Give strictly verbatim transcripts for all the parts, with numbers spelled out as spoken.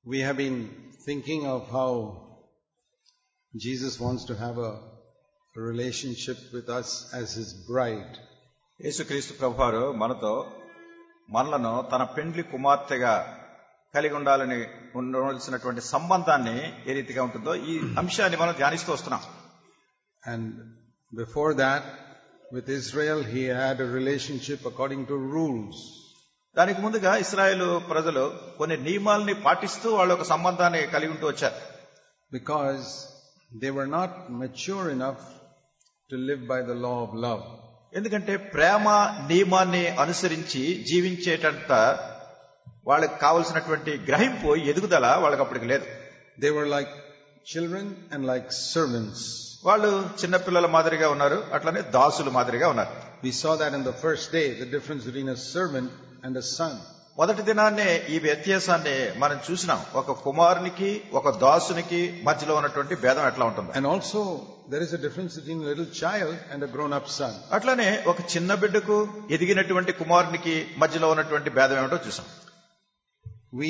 We have been thinking of how Jesus wants to have a relationship with us as his bride. యేసుక్రీస్తు ప్రభువారు మనతో మనలను తన పెండ్లి కుమార్తెగా కలిగి ఉండాలని ఉండవలసినటువంటి సంబంధాన్ని ఏ రీతిగా ఉంటుందో ఈ అంశాన్ని మనం ధ్యానిస్తూ వస్తున్నాం. And before that, with Israel, he had a relationship according to rules. దానికి ముందుగా ఇశ్రాయేలు ప్రజలు కొన్ని నియమాలని పాటిస్తూ వాళ్ళ ఒక సంబంధాన్ని కలిగి ఉంటూ వచ్చారు. Because they were not mature enough to live by the law of love. ఎందుకంటే ప్రేమ నియమాన్ని అనుసరించి జీవించేటంత వాళ్ళకి కావలసినటువంటి గ్రహింపు ఎదుగుదల వాళ్ళకి అప్పటికి లేదు. They were like children and like servants. వాళ్ళు చిన్నపిల్లల మాదిరిగా ఉన్నారు, అట్లనే దాసుల మాదిరిగా ఉన్నారు. We saw that in the first day, the difference between a servant and a son. మొదటి దినాన్నే ఈ వ్యత్యాసాన్ని మనం చూసినాం. ఒక కుమారునికి ఒక దాసునికి మధ్యలో ఉన్నటువంటి భేదం ఎట్లా ఉంటుంది. And also there is a difference between a little child and a grown up son. అట్లనే ఒక చిన్న బిడ్డకు ఎదిగినటువంటి కుమారునికి మధ్యలో ఉన్నటువంటి భేదం ఏమిటో చూసాం. We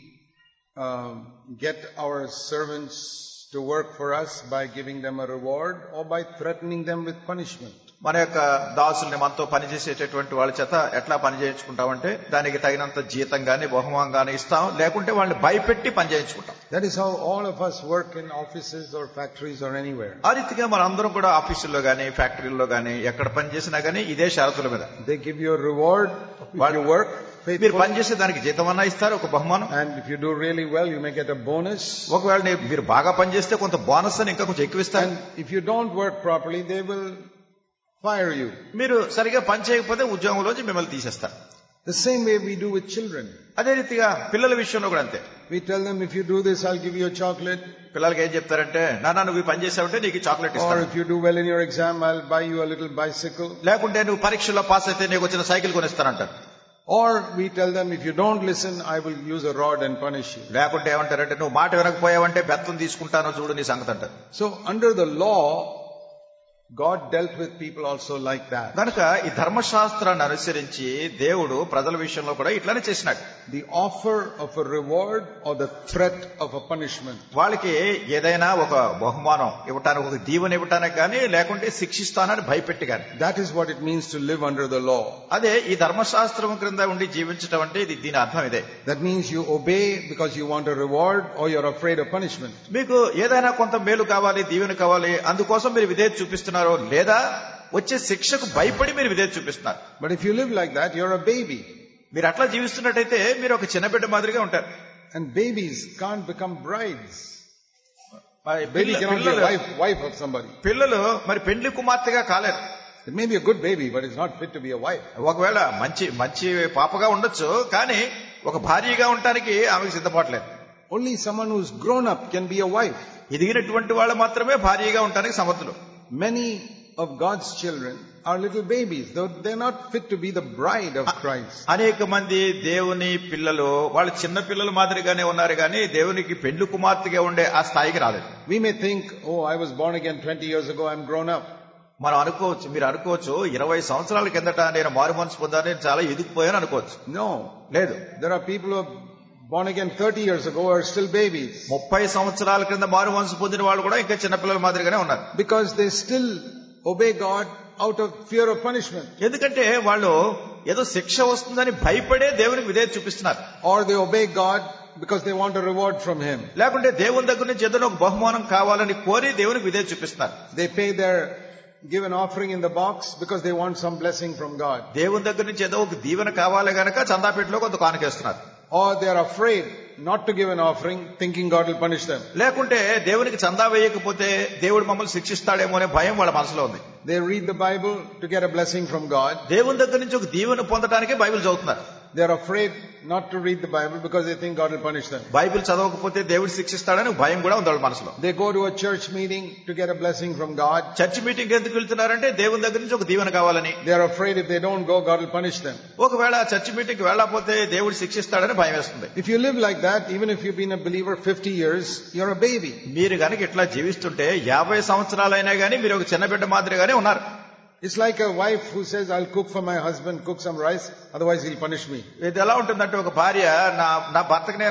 uh, get our servants to work for us by giving them a reward or by threatening them with punishment. మన యొక్క దాసుల్ని మనతో పనిచేసేటటువంటి వాళ్ళ చేత ఎట్లా పని చేయించుకుంటామంటే దానికి తగినంత జీతం గాని బహుమానం గాని ఇస్తాం, లేకుంటే వాళ్ళని భయపెట్టి పని చేయించుకుంటాం. That is how all of us work in offices or factories or anywhere. ఆ రీతిగా మన అందరం కూడా ఆఫీసుల్లో గాని ఫ్యాక్టరీల్లో గాని ఎక్కడ పని చేసినా గానీ ఇదే షరతుల మీద. They give you a reward if you work faithfully. మీరు పని చేసే దానికి జీతం అన్నా ఇస్తారు, ఒక బహుమానం. And if you do really well, you may get a bonus. ఒకవేళ మీరు బాగా పని చేస్తే కొంత బోనస్ అని ఇంకా కొంచెం ఎక్కువ ఇస్తారు. And if you don't work properly, they will fire you. మీరు సరిగా పని చేయకపోతే ఉద్యోగంలోంచి మిమ్మల్ని తీసేస్తారు. The same way we do with children. అదే రీతిగా పిల్లల విషయంలో కూడా అంతే. We tell them, if you do this, I'll give you a chocolate. పిల్లలకి ఏం చెప్తారంటే, నాన్న నువ్వు పని చేసావంటే నీకు చాక్లెట్ Or ఇస్తాను, if you do well in your exam, I'll buy you a little bicycle. లేకుంటే నువ్వు పరీక్షల్లో పాస్ అయితే నీకు వచ్చిన సైకిల్ కొనిస్తానంటారు. Or we tell them, if you don't listen, I will use a rod and punish you. లేకుంటే ఏమంటారంటే, నువ్వు మాట వినకపోయావంటే బెత్తం తీసుకుంటానో చూడు నీ సంగతి అంటారు. So under the law, God dealt with people also like that. కనుక ఈ ధర్మశాస్త్రాన్ని అనుసరించి దేవుడు ప్రజల విషయంలో కూడా ఇట్లానే చేసినాడు. The offer of a reward or the threat of a punishment. వాళ్ళకి ఏదైనా ఒక బహుమానం ఇవ్వటానికి, ఒక దీవెన ఇవ్వటానికి కానీ, లేకుంటే శిక్షిస్తానని భయపెట్టి కానీ. That is what it means to live under the law. అదే ఈ ధర్మశాస్త్రం క్రింద ఉండి జీవించటం అంటే ఇది దీని అర్థం ఇదే. That means you obey because you want a reward or you're afraid of punishment. మీకు ఏదైనా కొంత మేలు కావాలి, దీవెన కావాలి, అందుకోసం మీరు విధేయత చూపిస్తున్నారు, లేదా వచ్చే శిక్షకు భయపడి మీరు విధేయత చూపిస్తున్నారు. But if you live like that, you're a baby. మీరు అట్లా జీవిస్తున్నట్టయితే మీరు ఒక చిన్న బిడ్డ మాదిరిగా ఉంటారు. And babies can't become brides. మరి Baby పిల్ల- cannot be a పిల్లలు wife, wife of somebody. పిల్లలు మరి పెండ్లి కుమార్తెగా కాలేరు. It may be a good baby, but it's not fit to be a wife. ఒకవేళ మంచి మంచి పాపగా ఉండొచ్చు, కానీ ఒక భార్యగా ఉండటానికి ఆమెకు సిద్ధపడలేదు. Only someone who's grown up can be a wife. ఎదిగినటువంటి వాళ్ళు మాత్రమే భార్యగా ఉండటానికి సమర్థులు. Many of God's children are little babies, though they're not fit to be the bride of Christ. అనేక మంది దేవుని పిల్లలు వాళ్ళు చిన్న పిల్లల మాదిరిగానే ఉన్నారు, కానీ దేవునికి పెండ్లి కుమార్తెగా ఉండే ఆ స్థాయికి రాలేదు. We may think, oh, I was born again twenty years ago, I'm grown up. మనం అనుకోవచ్చు, మీరు అనుకోవచ్చు ఇరవై సంవత్సరాల కిందట నేను మారు మనసు పొందాను, నేను చాలా ఎదిగిపోయాను అనుకోవచ్చు. No. లేదు, There are people who are born again thirty years ago who are still babies. ముప్పై సంవత్సరాల క్రింద మారు మనసు పొందిన వాళ్ళు కూడా ఇంకా చిన్నపిల్లల మాదిరిగానే ఉన్నారు. Because they still obey God out of fear of punishment. ఎందుకంటే వాళ్ళు ఏదో శిక్ష వస్తుందని భయపడే దేవునికి విధేయత చూపిస్తున్నారు. Or they obey God because they want a reward from Him. లేకుంటే దేవుని దగ్గర నుంచి ఏదైనా ఒక బహుమానం కావాలని కోరి దేవునికి విధేయత చూపిస్తున్నారు. They pay their give an offering in the box because they want some blessing from God. దేవుని దగ్గర నుంచి ఏదో ఒక దీవెన కావాలి గనక చందాపేటలో కొంత కానుకేస్తున్నారు. Or they are afraid not to give an offering, thinking God will punish them. లేకుంటే దేవునికి చందా వేయకపోతే దేవుడు మమ్మల్ని శిక్షిస్తాడేమో అనే భయం వాళ్ళ మనసులో ఉంది. They read the Bible to get a blessing from God. దేవుని దగ్గర నుంచి ఒక దీవెన పొందడానికే బైబిల్ చదువుతున్నారు. They are afraid not to read the Bible because they think God will punish them. Bible చదవకపోతే దేవుడు శిక్షిస్తాడని భయం కూడా ఉంది వాళ్ళ మనసులో. They go to a church meeting to get a blessing from God. Church meeting ఎందుకు వెళ్తున్నారంటే దేవుని దగ్గర నుంచి ఒక దీవెన కావాలని. They are afraid if they don't go, God will punish them. ఒకవేళ చర్చ్ మీటింగ్ వెళ్ళకపోతే దేవుడు శిక్షిస్తాడని భయం వేస్తుంది. If you live like that, even if you've been a believer fifty years, you're a baby. మీరు గనక ఇట్లా జీవిస్తుంటే యాభై సంవత్సరాలైనా గానీ మీరు ఒక చిన్న బిడ్డ మాదిరిగానే ఉన్నారు. It's like a wife who says, I'll cook for my husband, cook some rice, otherwise he'll punish me. ఇది ఎలా ఉంటుందంటే, ఒక భార్య నా నా భర్తకి నేను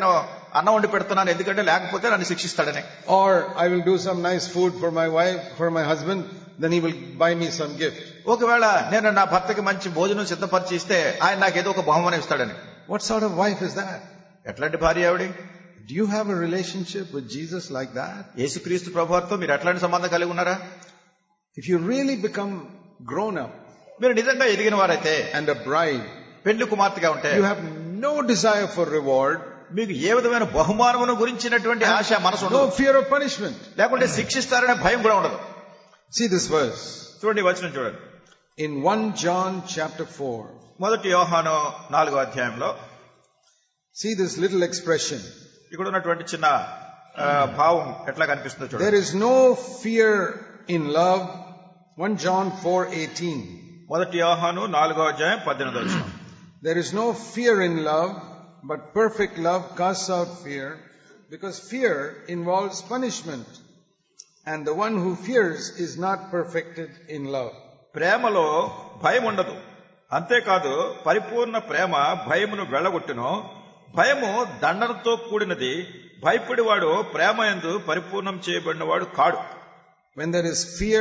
అన్నం వండి పెడుతున్నాను ఎందుకంటే లేకపోతే నన్ను శిక్షిస్తాడని. Or I will do some nice food for my wife, for my husband, then he will buy me some gift. ఒకవేళ నేను నా భర్తకి మంచి భోజనం సిద్ధపరిచి ఇస్తే ఆయన నాకు ఏదో ఒక బహుమానం ఇస్తాడని. What sort of wife is that? ఎట్లాంటి భార్య ఆవిడ? Do you have a relationship with Jesus like that? యేసుక్రీస్తు ప్రభువుతో మీరు ఎట్లాంటి సంబంధం కలిగి ఉన్నారా? If you really become grown up, మీరు నిజంగా ఎదిగిన వారైతే and a bride, పెళ్లి కుమార్తెగా ఉంటే you have no desire for reward, మీకు ఏ విధమైన బహుమానమును గురించినటువంటి ఆశ మనసు no ఉండదు, fear of punishment. లేకుంటే శిక్షిస్తారనే భయం కూడా ఉండదు. See this verse. చూడండి వచనం చూడండి. In First John chapter four. మొదటి యోహాను నాలుగో అధ్యాయంలో See this little expression. ఇక్కడ ఉన్నటువంటి చిన్న భావం ఎట్లా కనిపిస్తుందో చూడండి. There is no fear in love. First John four eighteen. మొదటి యోహాను నాలుగో అధ్యాయం పద్దెనిమిదో వచనం. There is no fear in love, but perfect love casts out fear, because fear involves punishment, and the one who fears is not perfected in love. ప్రేమలో భయం ఉండదు, అంతేకాదు పరిపూర్ణ ప్రేమ భయమును వెళ్ళగొట్టును. భయము దండనతో కూడినది, భయపడివాడు ప్రేమ యందు పరిపూర్ణం చేయబడినవాడు కాడు. When there is fear,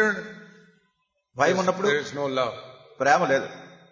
భయం ఉన్నప్పుడు there is no love. ప్రేమ లేదు.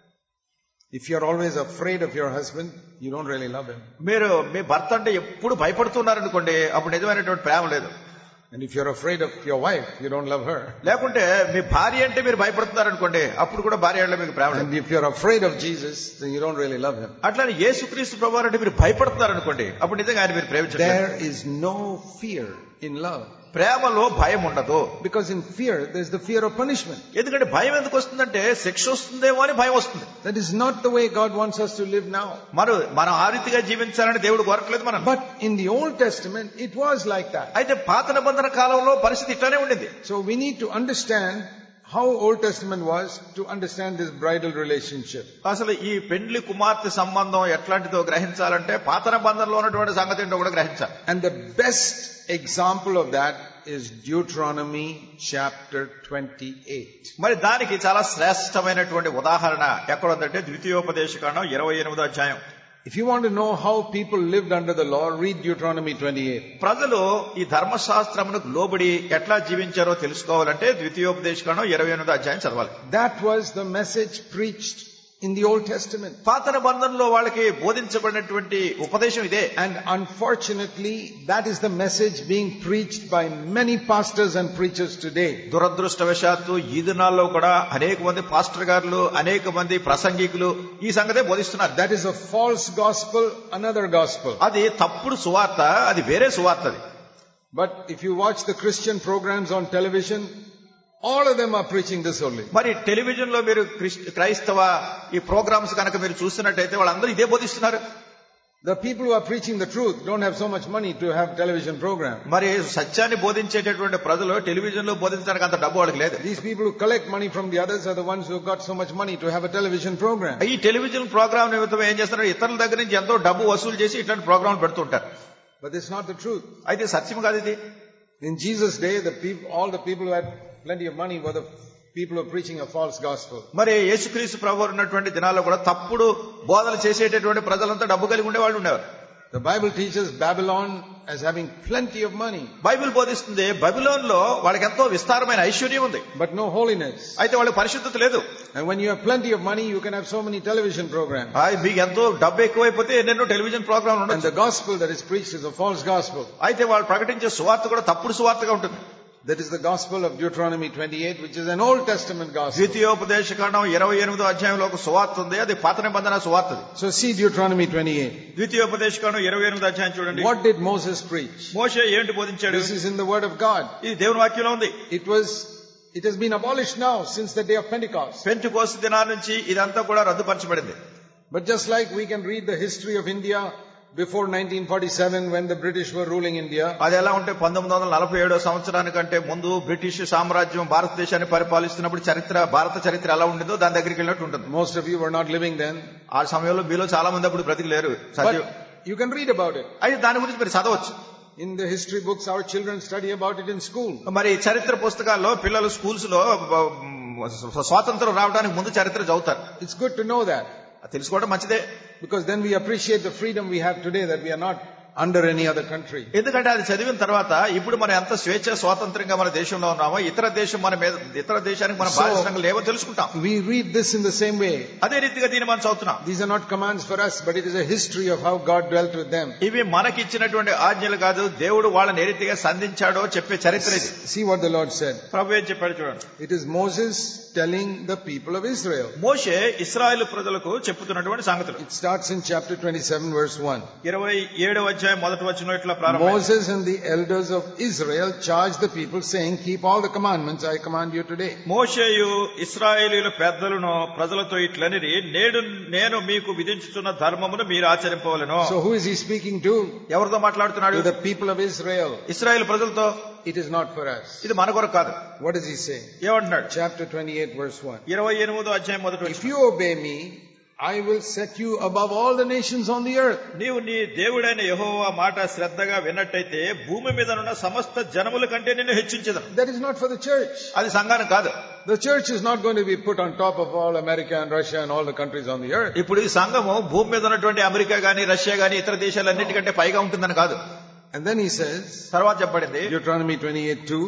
If you are always afraid of your husband, you don't really love him. మీరు మీ భర్త అంటే ఎప్పుడు భయపడుతున్నారనుకోండి, అప్పుడు నిజమైనటువంటి ప్రేమ లేదు. And if you're afraid of your wife, you don't love her. లేకుంటే మీ భార్య అంటే మీరు భయపడుతున్నారనుకోండి, అప్పుడు కూడా భార్య అంటే మీకు ప్రేమ లేదు. And if you're afraid of Jesus, then you don't really love him. అట్లానే యేసుక్రీస్తు ప్రభువు అంటే మీరు భయపడుతున్నారనుకోండి, అప్పుడు నిజంగా ఆయన మీరు ప్రేమించట్లేదు. There is no fear in love. ప్రేమలో భయం ఉండదు. Because in fear, there's the fear of punishment. ఎందుకంటే భయం ఎందుకు వస్తుందంటే శిక్ష వస్తుందేమో అని భయం వస్తుంది. That is not the way God wants us to live now. మరి మనం ఆ రీతిగా జీవించాలని దేవుడు కోరట్లేదు మనం. But in the Old Testament, it was like that. అయితే పాత నిబంధన కాలంలో పరిస్థితి ఇట్లానే ఉండింది. So we need to understand how Old Testament was to understand this bridal relationship. అసలు ఈ పెండ్లి కుమార్తె సంబంధం ఎట్లాంటిదో గ్రహించాలంటే పాత నిబంధనలో ఉన్నటువంటి సంగతి ఏంటో కూడా గ్రహించాలి. And the best example of that is Deuteronomy chapter twenty-eight. మరి దానికి చాలా శ్రేష్టమైనటువంటి ఉదాహరణ ఎక్కడ ఉందంటే ద్వితీయోపదేశకాండం ఇరవై ఎనిమిదో అధ్యాయం. If you want to know how people lived under the law, read Deuteronomy twenty-eight. ప్రజలు ఈ ధర్మశాస్త్రమునకు లోబడి ఎట్లా జీవించారో తెలుసుకోవాలంటే ద్వితీయోపదేశకాండం ఇరవై ఎనిమిదో అధ్యాయం చదవాలి. That was the message preached in the Old Testament. పాత నిబంధనలో వాళ్ళకి బోధించబడినటువంటి ఉపదేశం ఇదే. And unfortunately, that is the message being preached by many pastors and preachers today. దురదృష్టవశాత్తు ఈ దినాల్లో కూడా అనేక మంది పాస్టర్ గారులు, అనేక మంది ప్రసంగికులు ఈ సంగతే బోధిస్తున్నారు. That is a false gospel, another gospel. అది తప్పుడు సువార్త, అది వేరే సువార్త. అది But if you watch the Christian programs on television, all of them are preaching this only. మరి టెలివిజన్ లో మీరు క్రైస్తవ ఈ ప్రోగ్రామ్స్ కనుక మీరు చూస్తున్నట్టయితే వాళ్ళందరూ ఇదే బోధిస్తున్నారు. The people who are preaching the truth don't have so much money to have television program. మరి సత్యాన్ని బోధించేటటువంటి ప్రజలు టెలివిజన్ లో బోధించడానికి అంత డబ్బు వాళ్ళకి లేదు. These people who collect money from the others are the ones who have got so much money to have a television program. ఈ టెలివిజన్ ప్రోగ్రామ్ నిమిత్తం ఏం చేస్తున్నారు, ఇతరుల దగ్గర నుంచి ఎంతో డబ్బు వసూలు చేసి ఇట్లాంటి ప్రోగ్రామ్ పెడుతుంటారు. But it's not the truth. అయితే సత్యం కాదు ఇది. In Jesus' day, the people, all the people who had plenty of money were the people who are preaching a false gospel. మరి యేసుక్రీస్తు ప్రభువు ఉన్నటువంటి దినాల్లో కూడా తప్పుడు బోధలు చేసేటటువంటి ప్రజలంతా డబ్బు కలిగి ఉండే వాళ్ళు ఉండేవారు. The Bible teaches Babylon as having plenty of money. Bible బోధిస్తుంది బబిలోన్ లో వాళ్ళకి ఎంతో విస్తారమైన ఐశ్వర్యం ఉంది, but no holiness. అయితే వాళ్ళకి పరిశుద్ధత లేదు. And when you have plenty of money, you can have so many television programs. మీకు ఎంతో డబ్బు ఎక్కువైపోతే ఎన్నెన్నో టెలివిజన్ ప్రోగ్రామ్ ఉండొచ్చు. And the gospel that is preached is a false gospel. అయితే వాళ్ళు ప్రకటించే సువార్త కూడా తప్పుడు సువార్తగా ఉంటుంది. That is the gospel of Deuteronomy twenty-eight, which is an Old Testament gospel. ద్వితీయోపదేశకాండం ఇరవై ఎనిమిదో అధ్యాయంలో ఒక సువార్త ఉంది, అది పాత నిబంధన సువార్త. So see Deuteronomy twenty-eight. ద్వితీయోపదేశకాండం ఇరవై ఎనిమిదో అధ్యాయం చూడండి. What did Moses preach? మోషే ఏంటి బోధించాడు? This is in the word of God. ఇది దేవుని వాక్యంలో ఉంది. It was it has been abolished now since the day of Pentecost. పెంటెకోస్తు దినాల నుంచి ఇదంతా కూడా రద్దుపరచబడింది. But just like we can read the history of India before nineteen forty-seven when the British were ruling India. అది ఎలా ఉంటే పంతొమ్మిది వందల నలభై ఏడో సంవత్సరానికంటే ముందు బ్రిటిష్ సామ్రాజ్యం భారతదేశాన్ని పరిపాలిస్తున్నప్పుడు చరిత్ర, భారత చరిత్ర ఎలా ఉండేదో దాని దగ్గరికి వెళ్ళినట్టు ఉంటుంది. Most of you were not living then. ఆ సమయంలో మీలో చాలా మంది అప్పుడు బ్రతికి లేరు. But you can read about it. అయితే దాని గురించి మీరు చదవచ్చు. In the history books, our children study about it in school. మరి చరిత్ర పుస్తకాల్లో పిల్లలు స్కూల్స్ లో స్వాతంత్రం రావడానికి ముందు చరిత్ర చదువుతారు. It's good to know that. తెలుసుకోవడం మంచిదే. Because then we appreciate the freedom we have today, that we are not under any other country. ఎందుకంటే అది చదివిన తర్వాత ఇప్పుడు మనం ఎంత స్వేచ్ఛ స్వాతంత్రంగా మన దేశంలో ఉన్నామో ఇతర దేశం మన మీద ఇతర దేశానికి మన బాధ్యతలు లేవో తెలుసుకుంటాం. We read this in the same way. అదే రీతిగా దీన్ని మనం చదువుతున్నాం. These are not commands for us, but it is a history of how God dwelt with them. ఇవి మనకి ఇచ్చినటువంటి ఆజ్ఞలు కాదు, దేవుడు వాళ్ళని ఏ రీతిగా సంధించాడో చెప్పే చరిత్ర ఇది. See what the Lord said. ప్రభువు ఏం చెప్పాడు చూడండి. It is Moses telling the people of Israel. మోషే ఇశ్రాయేలు ప్రజలకు చెప్పుతున్నటువంటి సంగతులు. It starts in chapter twenty-seven verse one. ఇరవై ఏడవ అధ్యాయం మొదటి వచనం ఇట్లా ప్రారంభం. Moses and the elders of Israel charged the people saying, keep all the commandments I command you today. మోషేయు ఇశ్రాయేలీయుల పెద్దలను ప్రజలతో ఇట్లనిరి, నేడు నేను మీకు విధించుతున్న ధర్మమును మీరు ఆచరింపవలెను. So who is he speaking to? ఎవరితో మాట్లాడుతున్నాడు? To the people of Israel. ఇశ్రాయేలు ప్రజలతో. It is not for us. ఇది మన కొరకు కాదు. What does he say? ఏమంటున్నాడు? Chapter twenty-eight verse one. ఇరవై ఎనిమిదో అధ్యాయం మొదటి వచనం. If you obey me, I will set you above all the nations on the earth. నీవు నీ దేవుడైన యెహోవా మాట శ్రద్ధగా విన్నట్టయితే భూమి మీద ఉన్న సమస్త జనముల కంటే నిన్ను హెచ్చించెదను. That is not for the church. అది సంఘానికి కాదు. The church is not going to be put on top of all America and Russia and all the countries on the earth. ఇప్పుడు ఈ సంఘము భూమి మీద ఉన్నటువంటి అమెరికా గాని రష్యా గాని ఇతర దేశాలన్నిటికంటే పైగా ఉంటుందని కాదు. And then he says, తర్వాత చెప్పబడింది Deuteronomy twenty-eight two,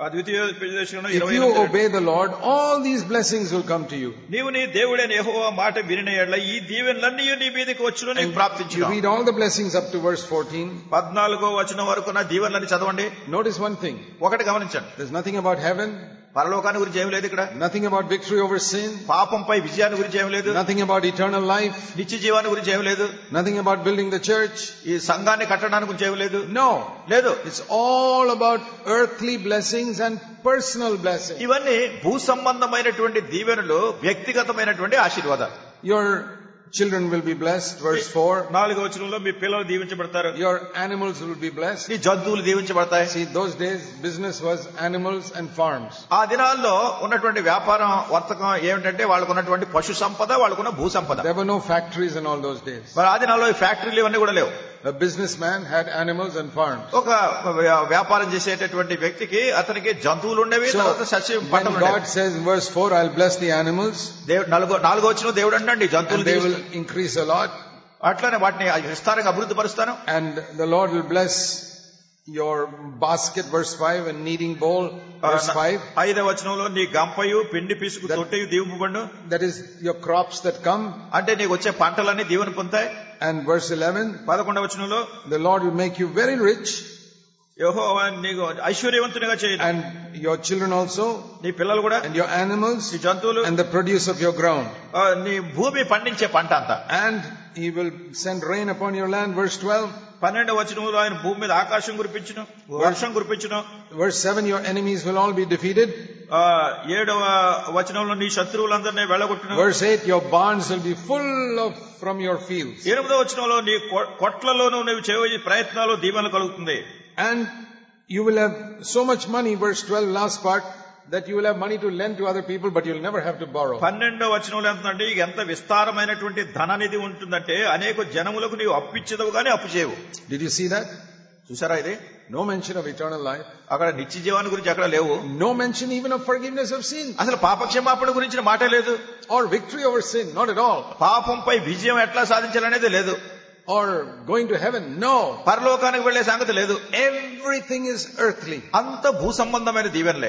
if you obey the Lord, all these blessings will come to you. నీవు నీ దేవుడైన యెహోవా మాట వినిన యెడల ఈ దీవెనలన్నీ నీ మీదకి వచ్చును, నీకు ప్రాప్తించును. You read all the blessings up to verse fourteen. పద్నాలుగో వచనం వరకు నా దీవెనలని చదవండి. Notice one thing. ఒకటి గమనించండి. There's nothing about heaven. పరలోకాన్ని గురించి ఏమీ లేదు ఇక్కడ. Nothing about victory over sin. పాపంపై విజయాన్ని గురించి ఏమీ లేదు. Nothing about eternal life. నిత్య జీవాన్ని గురించి ఏమీ లేదు. Nothing about building the church. ఈ సంఘాన్ని కట్టడానికి గురించి ఏమీ లేదు. No. లేదు. It's all about earthly blessings and personal blessings. ఇవన్నీ భూ సంబంధమైనటువంటి దీవెనలు, వ్యక్తిగతమైనటువంటి ఆశీర్వాదాలు. Your children will be blessed, verse four. నాలుగో వచనంలో మీ పిల్లలు దీవించబడతారు. Your animals will be blessed. నీ జంతువులు దీవించబడతాయి. See, those days business was animals and farms. ఆ దినాల్లో ఉన్నటువంటి వ్యాపారం వర్తకం ఏమిటంటే వాళ్ళకు ఉన్నటువంటి పశు సంపద, వాళ్ళకున్న భూ సంపద. There were no factories in all those days. మరి ఆ దినాల్లో ఈ ఫ్యాక్టరీలు ఇవన్నీ కూడా లేవు. A businessman had animals and farms. ఒక వ్యాపారం చేసేటటువంటి వ్యక్తికి అతనికి జంతువులు ఉండేవి, తర్వాత సస్య పంటలు ఉండేవి. God says in verse four, I'll bless the animals. దేవుడు నాలుగో నాలుగో వచనం దేవుడు అంటండి జంతువులు they will increase a lot. అట్లనే వాటిని విస్తారంగా అభివృద్ధి పరుస్తాను. And the Lord will bless your basket, verse five, and kneading bowl, verse five. ఐదవ వచనంలో నీ గంపయు పిండి పిసుకు తొట్టెయు దీవింపబడును. That is your crops that come. అంటే నీకు వచ్చే పంటలన్నీ దీవెన పొందుతాయి. And verse eleven, పదకొండవ వచనంలో the Lord will make you very rich. యెహోవా నీకు ఐశ్వర్యవంతునిగా చేయను. And your children also, నీ పిల్లలు కూడా, and your animals, నీ జంతువులు, and the produce of your ground. నీ భూమి పండించే పంట అంతా. And he will send rain upon your land, verse twelve. పన్నెండవ వచనంలో ఆయన భూమి మీద ఆకాశం కురిపించును, వర్షం కురిపించును. Verse seven, your enemies will all be defeated. ఏడవ వచనంలో నీ శత్రువులందరినీ వెళ్ళగొట్టును. Verse eight, your barns will be full of from your fields. ఎనిమిదవ వచనంలో నీ కొట్లలోనూ నువ్వు చేయే ప్రయత్నాలు దీవెనలు కలుగుతుంది. And you will have so much money, verse twelve, last part, that you will have money to lend to other people, but you'll never have to borrow. పన్నెండవ వచనంలో ఎంతంటే ఎంత విస్తారమైనటువంటి ధననిధి ఉంటుందంటే అనేక జనములకు నీవు అప్పిచ్చేదవు కానీ అప్పు చేయవు. Did you see that? చూసారా ఇది? No mention of eternal life. అక్కడ నిత్య జీవాన్ని గురించి అక్కడ లేవు. No mention even of forgiveness of sin. అసలు పాప క్షమాపణ గురించిన మాట లేదు. Or victory over sin, not at all. పాపంపై విజయం ఎట్లా సాధించాలనేది లేదు. Or going to heaven, no. పరలోకానికి వెళ్లే సంగతి లేదు. Everything is earthly. అంత భూ సంబంధమైన దీవెనలే.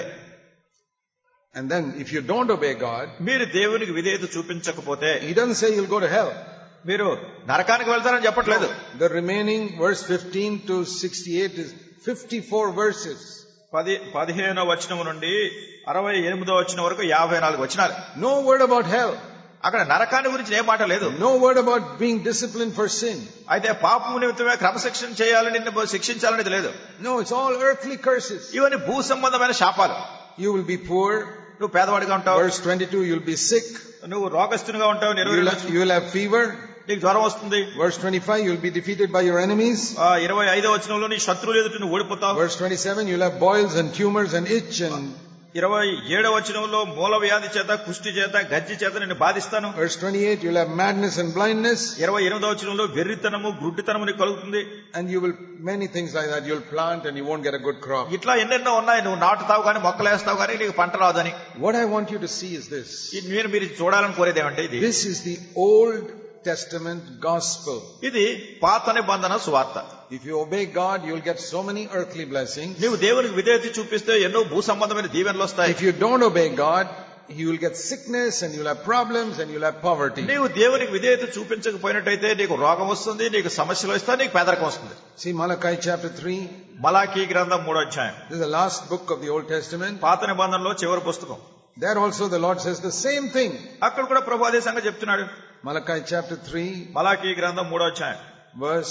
And then if you don't obey God, మీరు దేవునికి విధేయత చూపించకపోతే, he doesn't say you'll go to hell. మీరు నరకానికి వెళ్తారని చెప్పట్లేదు. The remaining verse fifteen to sixty-eight is fifty-four verses. పది పదిహేనో వచనం నుండి అరవై ఎనిమిదో వచనం వరకు యాభై నాలుగు వచనాలు. No word about hell. అక్కడ నరకాన్ని గురించి ఏ మాట లేదు. No word about being disciplined for sin. అయితే పాపము నిమిత్తమే క్రమశిక్షణ చేయాలని నిన్ను శిక్షించాలనేది లేదు. No, it's all earthly curses. ఇవన్నీ భూ సంబంధమైన శాపాలు. You will be poor. నువ్వు పేదవాడిగా ఉంటావు. Verse twenty-two, you'll be sick. నువ్వు రోగస్తునిగా ఉంటావు. You will have fever. నీకు జ్వరం వస్తుంది. Verse twenty-five, you'll be defeated by your enemies. ఇరవై ఐదో వచనంలో నీ శత్రువులు ఎదుట నువ్వు ఓడిపోతావు. Verse twenty-seven, you'll have boils and tumors and itch and ఇరవై ఏడవ వచనంలో మూల వ్యాధి చేత, కుష్టి చేత, గజ్జి చేత నిన్ను బాధిస్తాను. Verse twenty-eight, you'll have madness and blindness. ఇరవై ఎనిమిదవ వచనంలో వెర్రితనము, గుడ్డితనము నీకు కలుగుతుంది. And you will many things like that. You'll plant and you won't get a good crop. ఇట్లా ఎన్నెన్నో ఉన్నాయి. నువ్వు నాటుతావు కానీ మొక్కలు వేస్తావు కానీ నీకు పంట రాదని. What I want you to see is this. మీరు మీరు చూడాలని కోరేది ఏమంటే ఇది. This is the Old Testament gospel. ఇది పాత నిబంధన సువార్త. If you obey God, you'll get so many earthly blessings. నీవు దేవునికి విధేయత చూపిస్తే ఎన్నో భూ సంబంధమైన దీవెనలు వస్తాయి. If you don't obey God, you will get sickness and you'll have problems and you'll have poverty. నీవు దేవునికి విధేయత చూపించకపోయినట్టయితే నీకు రోగం వస్తుంది, నీకు సమస్యలు వస్తాయి, నీకు పేదరికం వస్తుంది. See Malachi chapter three. Malachi గ్రంథం మూడో అధ్యాయం. This is the last book of the Old Testament. పాత నిబంధనలో చివరి పుస్తకం. There also the Lord says the same thing. అక్కడ కూడా ప్రభువు అదే సంగతి చెప్తున్నాడు. Malachi chapter three. మలాకీ గ్రంథం మూడో అధ్యాయం. Verse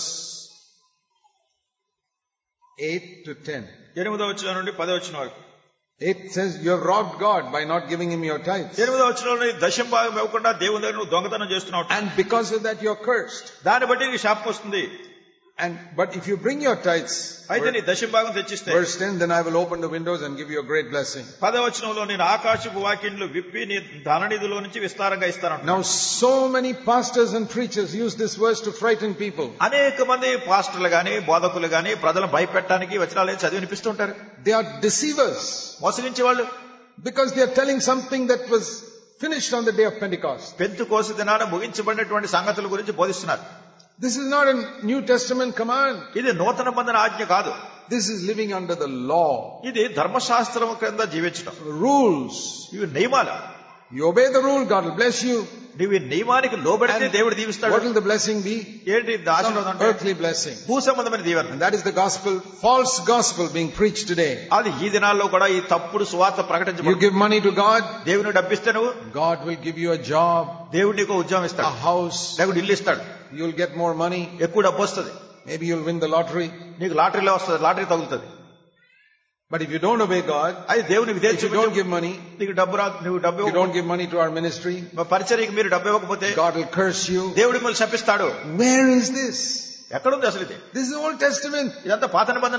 eight to ten. ఎనిమిదో వచనం నుండి పదో వచనం వరకు. It says you have robbed God by not giving him your tithes. ఎనిమిదో వచనంలో దశమ భాగం ఇవ్వకుండా దేవుని దగ్గర నువ్వు దొంగతనం చేస్తున్నావు. And because of that you are cursed. దాన్ని బట్టి నీకు శాపం వస్తుంది. And but if you bring your tithes, అయితే నీ దశమ భాగం తెచ్చిస్తే, verse ten, then I will open the windows and give you a great blessing. పదో వచనంలో నేను ఆకాశపు వాకిళ్లు విప్పి నీ ధననిధిలో నుంచి విస్తారంగా ఇస్తాను. Now so many pastors and preachers use this verse to frighten people. అనేక మంది పాస్టర్లు గాని బోధకులు గాని ప్రజలను భయపెట్టడానికి వచనాలు చదివి వినిపిస్తుంటారు. They are deceivers. మోసగించే వాళ్ళు. Because they are telling something that was finished on the day of Pentecost. Pentecost దినాన ముగించబడినటువంటి సంగతుల గురించి బోధిస్తున్నారు. This is not a New Testament command. ఇది నూతన నిబంధన ఆజ్ఞ కాదు. This is living under the law. ఇది ధర్మశాస్త్రం కింద జీవించడం. Rules. ఇవి నియమాలు. You obey the rule, God will bless you. నీవు నియమానికి లోబడితే దేవుడు దీవిస్తాడు. What will the blessing be? ఏంటి ఆశీర్వాదం అంటే? Earthly blessing. భూ సంబంధమైన దీవెన. And that is the gospel, false gospel being preached today. అది ఈ దినాల్లో కూడా ఈ తప్పుడు సువార్త ప్రకటించబడుతుంది. You give money to God, దేవుని డబ్బిస్తే నువ్వు, God will give you a job, దేవుడు నీకు ఉద్యోగం ఇస్తాడు, a house, లేకుంటే ఇల్లు ఇస్తాడు, you'll get more money, ఎక్కువ డబ్బు వస్తుంది, maybe you'll win the lottery. నీకు లాటరీలో వస్తుంది, లాటరీ తగులుతుంది. But if you don't obey God, అది దేవుని విధేయత if you don't give money, నీకు డబ్బు రాదు, నువ్వు డబ్బు you don't give money to our ministry, పరిచర్యకి మీరు డబ్బు ఇవ్వకపోతే God will curse you. దేవుడు మిమ్మల్ని శపిస్తాడు. Where is this? ఎక్కడుంది అసలు ఇది? This is the Old Testament. ఇదంతా పాత నిబంధన.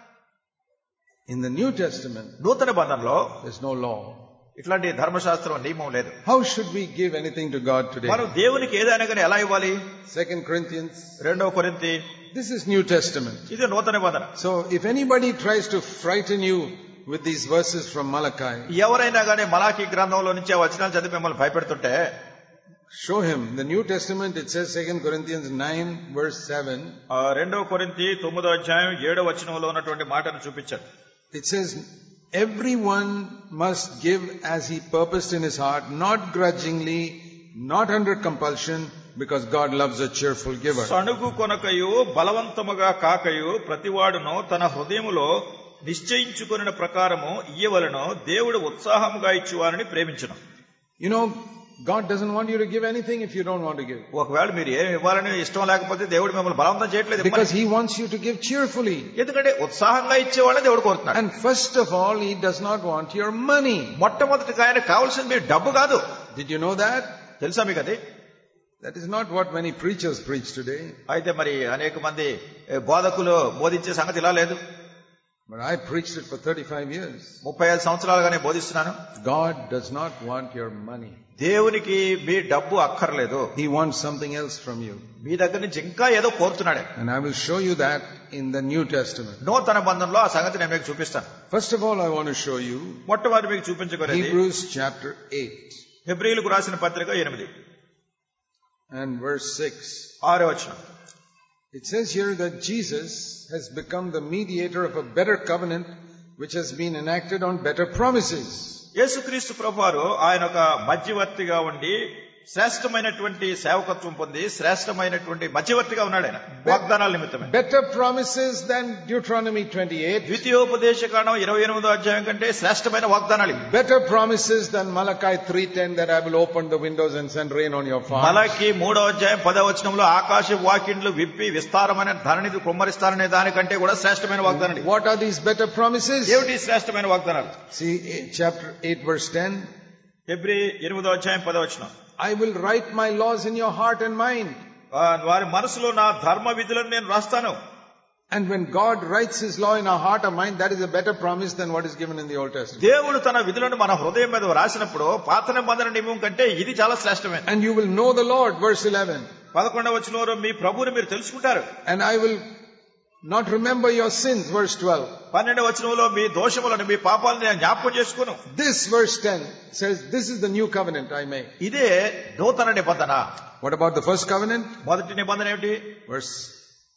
In the New Testament, నూతన నిబంధనలో there's no law. ఇట్లాంటి ధర్మశాస్త్రం నియమం లేదు. How should we give anything to God today? మనం దేవునికి ఏదైనా కానీ ఎలా ఇవ్వాలి? Second Corinthians. రెండవ కొరింథీ. This is New Testament. ఇది నూతన నిబంధన. So if anybody tries to frighten you with these verses from Malachi, ఎవరైనా కానీ మలాకీ గ్రంథంలో నుంచి ఆ వచనాలు చదివి మిమ్మల్ని భయపెడుతుంటే, show him. The New Testament, it says Second Corinthians nine verse seven. రెండవ కొరింథీ తొమ్మిదో అధ్యాయం ఏడవ వచనంలో ఉన్నటువంటి మాటను చూపించారు. It says, everyone must give as he purposed in his heart, not grudgingly, not under compulsion, because God loves a cheerful giver. సణుగు కొనకయు బలవంతముగా కాకయు ప్రతివాడును తన హృదయములో నిశ్చయించుకొనిన ప్రకారము ఇయ్యవలెను, దేవుడు ఉత్సాహముగా ఇచ్చువారిని ప్రేమించును. You know, God doesn't want you to give anything if you don't want to give. ఒకవేళ మీరు ఏమి ఇవ్వాలని ఇష్టం లేకపోతే దేవుడు మిమ్మల్ని బలవంతం చేయట్లేదు. Because he wants you to give cheerfully. ఎందుకంటే ఉత్సాహంగా ఇచ్చేవాళ్ళని దేవుడు కోరుతున్నాడు. And first of all, he does not want your money. మొట్టమొదటిగా ఆయన కావాల్సింది మీ డబ్బు కాదు. Did you know that? తెలుసా మీకు అది? That is not what many preachers preach today. అయితే మరి అనేక మంది బోధకులు బోధించే సంగతి ఇలా లేదు. But I preached it for thirty-five years. ముప్పై ఐదు సంవత్సరాలుగానే బోధిస్తున్నాను. God does not want your money. దేవునికి మీ డబ్బు అక్కర్లేదు. He wants something else from you. మీ దగ్గర నుంచి ఇంకా ఏదో కోరుతున్నాడు. And I will show you that in the New Testament. నూతన బంధంలో ఆ సంగతి నేను మీకు చూపిస్తాను. First of all, I want to show you మొట్టమొదటి మీకు చూపించగలిగేది Hebrews chapter eight. హెబ్రీయులకు రాసిన పత్రిక ఎనిమిది and verse six. ఆరో వచనం. It says here that Jesus has become the mediator of a better covenant which has been enacted on better promises. యేసుక్రీస్తు ప్రభువారు ఆయన ఒక మధ్యవర్తిగా ఉండి శ్రేష్టమైనటువంటి సేవకత్వం పొంది శ్రేష్టమైనటువంటి మధ్యవర్తిగా ఉన్నాడు. ఆయన వాగ్దానాల నిమిత్తమే. Better promises than Deuteronomy twenty-eight. ద్వితీయోపదేశకాండం ఇరవై ఎనిమిదో అధ్యాయం కంటే శ్రేష్టమైన వాగ్దానాలు. Better promises than Malachi three ten, that I will open the windows and send rain on your farm. మలాకి మూడో అధ్యాయం పదో వచనంలో ఆకాశ వాకిండ్లు విప్పి విస్తారమైన ధరణిని కుమ్మరిస్తారనే దానికంటే కూడా శ్రేష్టమైన వాగ్దానాలు. What are these better promises? ఏమిటి శ్రేష్టమైన వాగ్దానాలు? See chapter eight verse ten. హెబ్రీ ఎనిమిదో అధ్యాయం పదో వచనం. I will write my laws in your heart and mind. వారి మనసులో నా ధర్మ విధులను నేను రాస్తాను. And when God writes his law in our heart or mind, that is a better promise than what is given in the Old Testament. దేవుడు తన విధులను మన హృదయం మీద రాసినప్పుడు పాత నిబంధన నియమం కంటే ఇది చాలా శ్రేష్టమైనది. And you will know the Lord, verse eleven. పదకొండవ వచనంలో మీ ప్రభువుని మీరు తెలుసుకుంటారు. And I will not remember your sins, verse twelve. పన్నెండవ వచనంలో మీ దోషములను మీ పాపాలను నేను జ్ఞాపకం చేసుకోను. This verse ten says, this is the new covenant I make. ఇదే నూతన నిబంధన. What about the first covenant? మొదటి నిబంధన ఏమిటి? Verse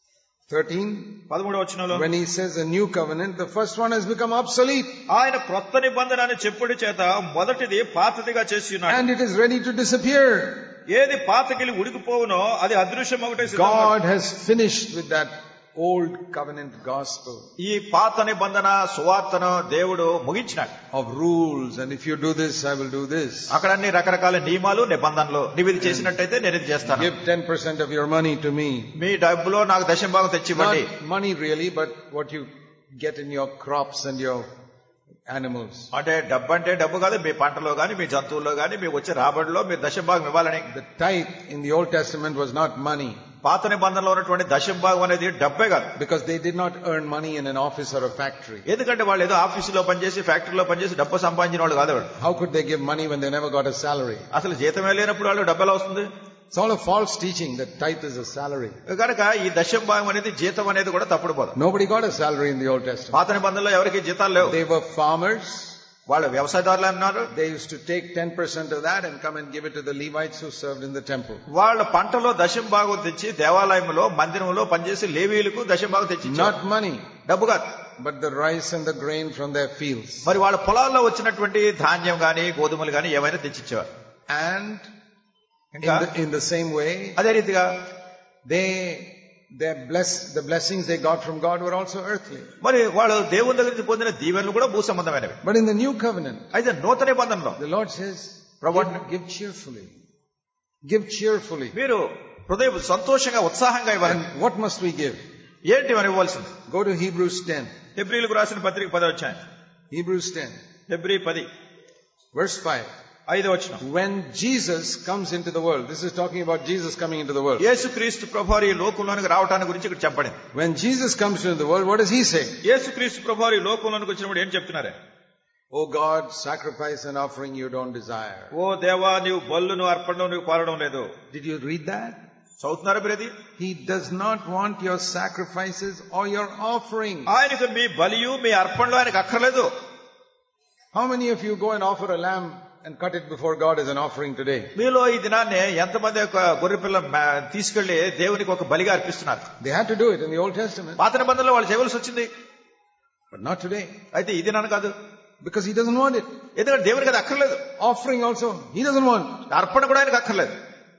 thirteen. పదమూడవ వచనంలో When he says a new covenant, the first one has become obsolete. ఆయన క్రొత్త నిబంధన అని చెప్పుడి చేత మొదటిది పాతదిగా చేసి ఉన్నాడు. And it is ready to disappear. ఏది పాతకిలి ఉడికిపోవునో అది అదృశ్యం ఒకటే. God has finished with that old covenant gospel. ఈ పాత నిబంధన సువార్తను దేవుడు ముగించినాడు. Of rules, and if you do this, I will do this. అక్కడ అన్ని రకరకాల నియమాలు నిబంధనలు. నీవు ఇది చేసినట్టయితే నేను ఇది చేస్తాను. Give ten percent of your money to me. మీ డబ్బులో నాకు దశమ భాగం తెచ్చివ్వండి. Not money really, but what you get in your crops and your animals. అంటే డబ్బు అంటే డబ్బు కాదు, మీ పంటలో గాని మీ జంతువుల్లో గాని మీ వచ్చే రాబడిలో మీరు దశమ భాగం ఇవ్వాలని. The tithe in the Old Testament was not money. పాత నిబంధనలో ఉన్నటువంటి దశమ భాగం అనేది డబ్బే కాదు. Because they did not earn money in an office or a factory. ఎందుకంటే వాళ్ళు ఏదో ఆఫీసులో పనిచేసి ఫ్యాక్టరీలో పనిచేసి డబ్బు సంపాదించిన వాళ్ళు కాదు వాళ్ళు. How could they give money when they never got a salary? అసలు జీతమే లేనప్పుడు వాళ్ళు డబ్బు ఎలా వస్తుంది? It's all a false teaching that tithe is a salary. కనుక ఈ దశమ భాగం అనేది జీతం అనేది కూడా తప్పుడు బోధ. Nobody got a salary in the Old Testament. పాత నిబంధనలో ఎవరికి జీతాలు లేవు. They were farmers. వాళ్ళు వ్యవసాయదారులు అన్నారు. They used to take ten percent of that and come and give it to the Levites who served in the temple. వాళ్ళ పంటలో దశమ భాగం తెచ్చి దేవాలయంలో మందిరంలో పనిచేసి లేవీయులకు దశమ భాగం తెచ్చి. Not money, డబ్బు కాదు, but the rice and the grain from their fields. మరి వాళ్ళ పొలాల్లో వచ్చినటువంటి ధాన్యం గాని గోధుమలు గాని ఏమైనా తెచ్చిచ్చేవారు. And in the, in the same way, అదే రీతిగా they their bless the blessings they got from God were also earthly. మరి వాళ్ళు దేవుని దగ్గర నుంచి పొందిన దీవెనలు కూడా భూ సంబంధమైనవి. But in the new covenant, అయితే నూతన నిబంధనలో the Lord says, give, give cheerfully. Give cheerfully. మీరు హృదయం సంతోషంగా ఉత్సాహంగా ఇవ్వాలి. And what must we give? ఏంటి మనం ఇవ్వాల్సింది? Go to Hebrews ten. హెబ్రీయులకు రాసిన పత్రిక పది అధ్యాయం. Hebrews ten. హెబ్రీ పది. Verse five. ఐదో వచనం. When Jesus comes into the world, this is talking about Jesus coming into the world. యేసుక్రీస్తు ప్రభువారు ఈ లోకంలోనికి రావడానికి గురించి ఇక్కడ చెప్పబడింది. When Jesus comes into the world, what does he say? యేసుక్రీస్తు ప్రభువారు ఈ లోకంలోనికి వచ్చినప్పుడు ఏం చెప్తున్నారే? Oh God, sacrifice and offering you don't desire. ఓ దేవా, నీవు బలును అర్పణను నీవు కోరడం లేదు. Did you read that? చదువుతున్నారా బ్రది? He does not want your sacrifices or your offering. ఆయనకు మీ బలియు మీ అర్పణలు ఆయనకు అక్కర్లేదు. How many of you go and offer a lamb and cut it before God as an offering today? మీలో ఈ దినాన్ని ఎంతమంది ఒక గొర్రె పిల్ల తీసుకెళ్లి దేవునికి ఒక బలిగా అర్పిస్తున్నారు? They had to do it in the Old Testament. పాత నిబంధనలో వాళ్ళు చేయవలసి వచ్చింది. But not today. అయితే ఈ దినాన్ని కాదు. Because he doesn't want it. ఎందుకంటే దేవునికి అది అక్కర్లేదు. Offering also, he doesn't want. అర్పణ కూడా ఆయనకు అక్కర్లేదు.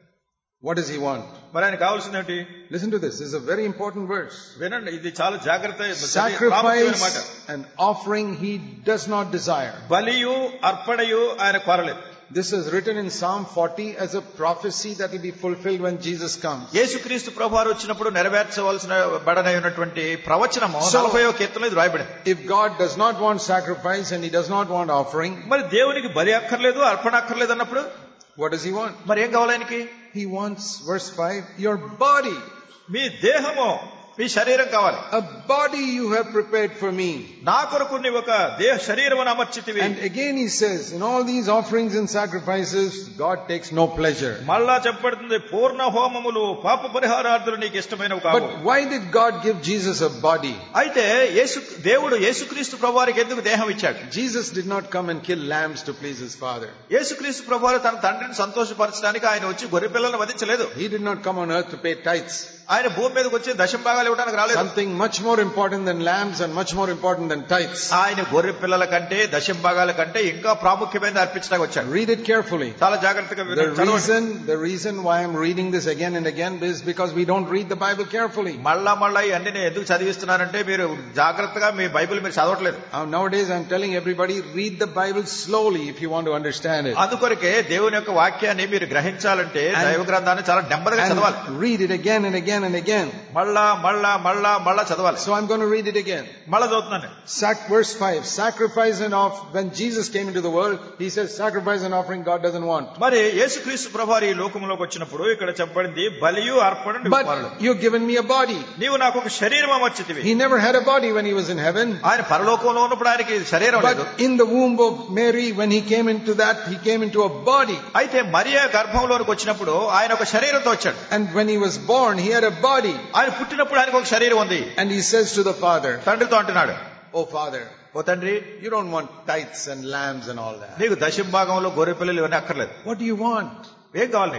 What does he want? మరి ఆయన కావాల్సింది ఏంటి? Listen to this. This is a very important verse. వినండి, ఇది చాలా జాగ్రత్త. Sacrifice and offering he does not desire. బలియు అర్పణయు ఆయన కోరలేదు. This is written in Psalm forty as a prophecy that will be fulfilled when Jesus comes. యేసుక్రీస్తు ప్రభువారు వచ్చినప్పుడు నెరవేర్చవలసిన బడనై ఉన్నటువంటి ప్రవచనము నలభైవ కీర్తనలో ఇది రాయబడింది. If God does not want sacrifice and he does not want offering, మరి దేవునికి బలి అక్కర్లేదు అర్పణ అక్కర్లేదు అన్నప్పుడు what does he want? మరి ఏం కావాలి ఆయనకి? He wants, verse five, your body. మీ దేహము, మీ శరీరం కావాలి. A body you have prepared for me. నా కొరకు నీవు ఒక దేహ శరీరమును అమర్చితివి. And again he says, in all these offerings and sacrifices, God takes no pleasure. మళ్ళా చెప్పబడుతుంది, పూర్ణ హోమములు పాప పరిహారార్థులు నీకు ఇష్టమైనవి కావు. But why did God give Jesus a body? అయితే యేసు దేవుడు యేసుక్రీస్తు ప్రభువారికి ఎందుకు దేహం ఇచ్చాడు? Jesus did not come and kill lambs to please his father. యేసుక్రీస్తు ప్రభువారు తన తండ్రిని సంతోషపరచడానికి ఆయన వచ్చి గొర్రె పిల్లలను వధించలేదు. He did not come on earth to pay tithes. ఆయన భూమి మీదకి వచ్చి దశమ భాగాలు ఇవ్వడానికి రాలేదు. Something much more important than lambs and much more important than tithes. ఆయన గొర్రె పిల్లల కంటే దశమ భాగాల కంటే ఇంకా ప్రాముఖ్యమైనది అర్పించడానికి వచ్చాడు. Read it carefully. చాలా జాగ్రత్తగా The reason, the reason why I'm reading this again and again is because we don't read the Bible carefully. మళ్ళా మళ్ళా ఇవన్నీ నేను ఎందుకు చదివిస్తున్నానంటే మీరు జాగ్రత్తగా మీ బైబిల్ మీరు చదవట్లేదు. Nowadays I'm telling everybody, read the Bible slowly if you want to understand it. అందుకొరకే దేవుని యొక్క వాక్యాన్ని మీరు గ్రహించాలంటే దైవ గ్రంథాన్ని చాలా నెమ్మదిగా చదవాలి. Read it again and again and again. మళ్ళా మళ్ళా మళ్ళా మళ్ళా చదవాలి. So I'm going to read it again. మళ్ళా చదువుతున్నాను. Sac verse five, sacrifice and off. When Jesus came into the world, he says sacrifice and offering God doesn't want. మరి యేసుక్రీస్తు ప్రభువారు ఈ లోకంలోకి వచ్చినప్పుడు ఇక్కడ చెప్పబడింది బలియు అర్పణ. But you've given me a body. నీవు నాకు ఒక శరీరం అమర్చితివి. He never had a body when he was in heaven. ఆయన పరలోకంలో ఉన్నప్పుడు ఆయనకి శరీరం లేదు. But in the womb of Mary, when he came into that, he came into a body. అయితే మరియ గర్భంలోనికి వచ్చినప్పుడు ఆయన ఒక శరీరంతో వచ్చాడు. And when he was born, he had a body. ఆయన పుట్టినప్పుడు ఆయనకు ఒక శరీరం ఉంది. And he says to the father, తండ్రితో అంటున్నాడు, oh father, ఓ తండ్రి, you don't want tithes and lambs and all that. నీకు దశమ భాగంలో గొర్రె పిల్లలు ఇవన్నీ అక్కర్లేదు. What do you want? ఏం కావాలి నీకు?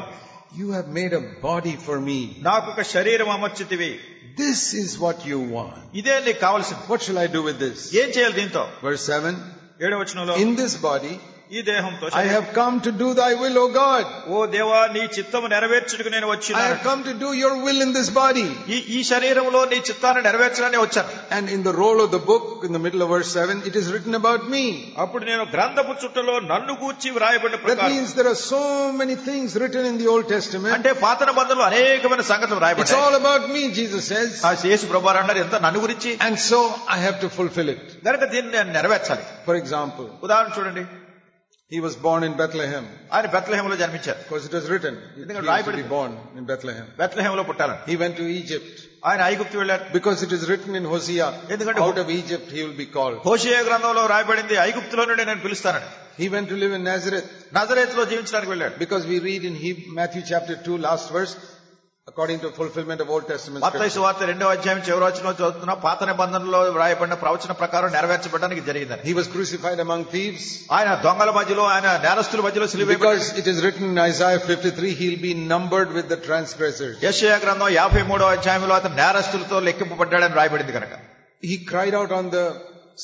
you have made a body for me. నాకు ఒక శరీరం అమర్చితివి. This is what you want. ఇదే నీకు కావాల్సింది. What shall I do with this? ఏం చేయాలి దీంతో? Verse seven. ఏడవ వచనంలో, in this body ఈ దేహంతో I have come to do thy will, O God. ఓ దేవా, నీ చిత్తము నెరవేర్చుటకు నేను వచ్చాను. I have come to do your will in this body. ఈ ఈ శరీరంలో నీ చిత్తాన్ని నెరవేర్చడానికి వచ్చాను. And in the roll of the book, in the middle of verse seven, it is written about me. అప్పుడు నేను గ్రంథపు చుట్టలో నన్ను గూర్చి వ్రాయబడిన That ప్రకారం. means there are so many things written in the Old Testament. అంటే పాత నిబంధనలో అనేకమైన సంగతులు It's వ్రాయబడ్డాయి. all about me, Jesus says. ఆ యేసు ప్రభువారు అన్నారు, ఎంత నన్ను గురించి. And so I have to fulfill it. గనుక దీన్ని నేను నెరవేర్చాలి. For example, ఉదాహరణ చూడండి. he was born in Bethlehem. ఆయన బెత్లెహేములో జన్మించారు. Of course, it was written. He was to be born in Bethlehem. బెత్లెహేములో పుట్టారు. He went to Egypt. ఆయన ఐగుప్తు వెళ్ళారు. Because it is written in Hosea, ఎందుకంటే out of Egypt he will be called. హోషేయ గ్రంథంలో రాయబడింది, ఐగుప్తులో నుండి నేను పిలుస్తానని. He went to live in Nazareth. నజరేతులో జీవించడానికి వెళ్ళాడు. Because we read in Matthew chapter two, last verse, according to fulfillment of Old Testament Mattayi scripture. సువార్త రెండవ అధ్యాయం చివరి వచనంలో చదువుతున్నా, పాత నిబంధనలో వ్రాయబడిన ప్రవచన ప్రకారం నెరవేర్చబడడానికి జరిగిందని. He was crucified among thieves. ఆయన దొంగల మధ్యలో, ఆయన నేరస్తుల మధ్యలో సిలువ వేయబడ్డాడు. Because it is written in Isaiah fifty-three, he'll be numbered with the transgressors. యెషయా గ్రంథం యాభై మూడవ అధ్యాయంలో అతను నేరస్తులతో లెక్కింపబడ్డాడని రాయబడింది కనుక. He cried out on the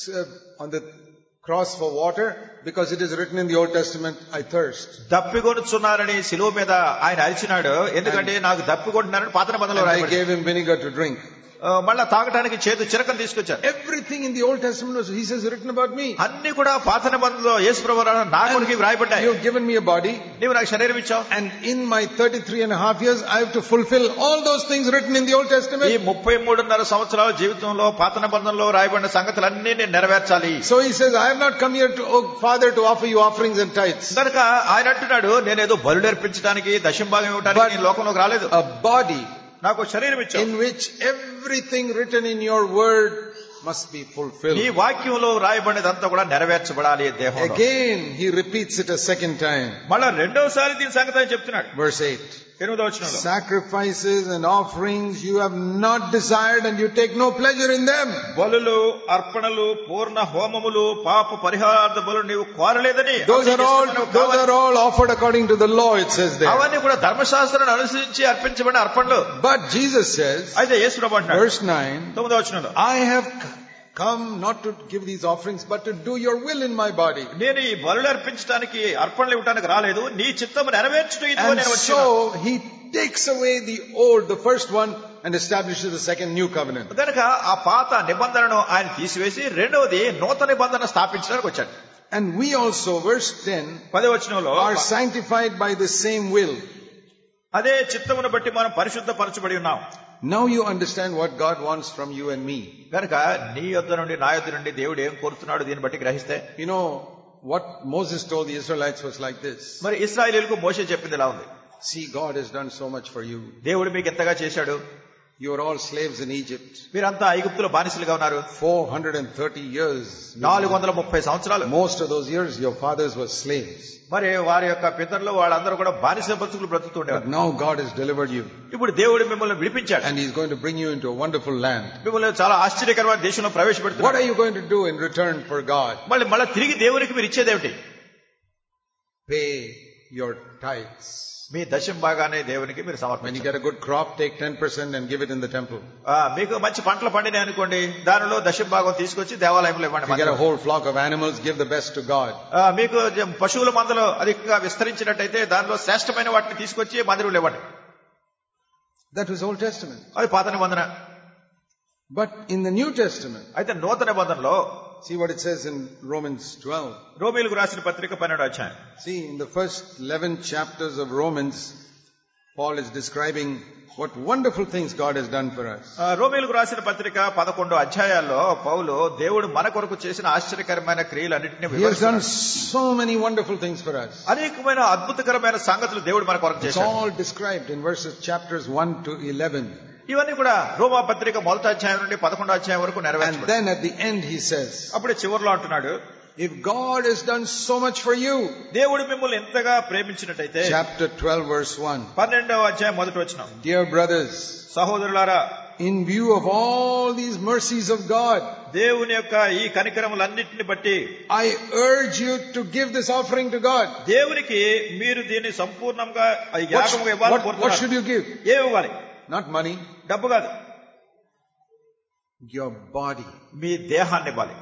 on the cross for water, because it is written in the Old Testament, I thirst. దప్పికొనుచున్నారని సిలువ మీద ఆయన అరిచినాడు. ఎందుకంటే నాకు దప్పికొంటున్నారని పాత నిబంధనలో And they రాయబడింది. gave him vinegar to drink. మళ్ళా తాగడానికి చేతు చిరకలు తీసుకొచ్చారు. Everything in the Old Testament was, he says, written about me. అన్ని కూడా పాత నిబంధనలో యేసు ప్రభువు నా కొరకు వ్రాయబడ్డాయి. You have given me a body. నీవు నాకు శరీరం ఇచ్చావు. And in my thirty-three and a half years, I have to fulfill all those things written in the Old Testament. ఈ ముప్పై మూడున్నర సంవత్సరాల జీవితంలో పాత నిబంధనలో రాయబడిన సంగతులన్నీ నేను నెరవేర్చాలి. So he says, I have not come here to, oh, Father, to offer you offerings and tithes. కనుక ఆయన అంటున్నాడు, నేనేదో బలు అర్పించడానికి, దశంభాగం ఇవ్వడానికి నేను లోకంలోకి రాలేదు. A body నాకు శరీరం ఇచ్చావు, in which everything written in your word must be fulfilled. ఈ వాక్యంలో రాయబడినదంతా కూడా నెరవేర్చబడాలి దేహంలో. Again he repeats it a second time. మళ్ళా రెండోసారి దీని సంగతి ఆయన చెప్తున్నాడు. Verse eight. ఎనిమిదవ వచనంలో, sacrifices and offerings you have not desired, and you take no pleasure in them. బలులు, అర్పణలు, పూర్ణ హోమములు, పాప పరిహారార్థ బలులు నీవు కోరలేదని. Those are all those are all offered according to the law, it says there. అవన్నీ కూడా ధర్మశాస్త్రాన్ని అనుసరించి అర్పించబడిన అర్పణలు. But Jesus says, అయితే యేసు ప్రభువు అంటున్నాడు, verse nine, తొమ్మిదవ వచనంలో, I have come not to give these offerings, but to do your will in my body. నేను ఈ బలులు అర్పించడానికి, అర్పణలు ఇవ్వడానికి రాలేదు, నీ చిత్తము నెరవేర్చుటకు ఇదిగో And నేను వచ్చాను. so he takes away the old, the first one, and establishes the second new covenant. కనుక ఆ పాత నిబంధనను ఆయన తీసివేసి రెండవది నూతన నిబంధన స్థాపించడానికి వచ్చాడు. And we also, verse ten, పదవ వచనంలో, are sanctified by the same will. అదే చిత్తమును బట్టి మనం పరిశుద్ధపరచబడి ఉన్నాం. Now you understand what God wants from you and me. కనుక నీ యొద్ద నుండి, నా యొద్ద నుండి దేవుడు ఏం కోరుతున్నాడు దీన్ని బట్టి గ్రహిస్తే, You know what Moses told the Israelites was like this. మరి ఇశ్రాయేలీయులకు మోషే చెప్పింది ఇలా ఉంది. See, God has done so much for you. దేవుడు మీకు ఎంతగా చేశాడు. You are all slaves in Egypt. మీరంతా ఐగుప్తులో బానిసలుగా ఉన్నారు. four hundred thirty years. నాలుగు వందల ముప్పై సంవత్సరాలు. Most of those years your fathers were slaves. మరి వారి యొక్క పితరులు వాళ్ళందరూ కూడా బానిస బతుకులు But బ్రతుకుతుండేవారు. now God has delivered you. ఇప్పుడు దేవుడు మిమ్మల్ని విడిపించాడు. And He's going to bring you into a wonderful land. మిమ్మల్ని చాలా ఆశ్చర్యకరమైన దేశంలో What ప్రవేశపెడుతున్నాడు. are you going to do in return for God? మళ్ళీ మళ్ళీ తిరిగి దేవునికి మీరు ఇచ్చేదేమిటి? Pay your tithes. మీ దశం భాగాన్ని దేవునికి మీరు When you సమర్పించాలి. get a good crop, take ten percent and give it in the temple. ఆ, మీకు మంచి పంటలు పండినాయి అనుకోండి, దానిలో దశం భాగం తీసుకొచ్చి దేవాలయంలో If you get a ఇవ్వండి. whole flock of animals, give the best to God. ఆ, మీకు పశువుల మందలు అధికంగా విస్తరించినట్టయితే దానిలో శ్రేష్టమైన వాటిని తీసుకొచ్చి మందిరంలో ఇవ్వండి. That was Old Testament. అది పాత నిబంధన. But in the New Testament, అయితే నూతన నిబంధనలో see what it says in Romans twelve. రోమీయులకు రాసిన పత్రిక పన్నెండో అధ్యాయం. See, in the first eleven chapters of Romans, Paul is describing what wonderful things God has done for us. ఆ, రోమీయులకు రాసిన పత్రిక పదకొండో అధ్యాయాల్లో పౌలు దేవుడు మన కొరకు చేసిన ఆశ్చర్యకరమైన క్రియలన్నింటినీ He has done వివరిస్తున్నాడు. so many wonderful things for us. అనేకమైన అద్భుతకరమైన సంగతులు దేవుడు మన కొరకు It's చేశాడు. all described in verses chapters one to eleven. ఇవన్నీ కూడా రోమా పత్రిక మొదటి అధ్యాయం నుండి పదకొండో అధ్యాయం వరకు And నెరవేర్చబడ్డాయి. then at the end he says, అప్పుడే చివరిలో అంటున్నాడు, if God has done so much for you, దేవుడు మిమ్మల్ని ఎంతగా ప్రేమించినట్టయితే, chapter twelve verse one, పన్నెండవ అధ్యాయం మొదటి వచనం, dear brothers, సహోదరులారా, in view of all these mercies of God, దేవుని యొక్క ఈ కనికరములన్నిటిని బట్టి I urge you to give this offering to God. దేవునికి మీరు దీన్ని సంపూర్ణంగా What, యాగముగా what, ఇవ్వాలని what కోరుతున్నారు. should you give? ఏమి ఇవ్వాలి? Not money, డబ్బు కాదు, your body. మీ దేహాన్ని ఇవ్వాలి.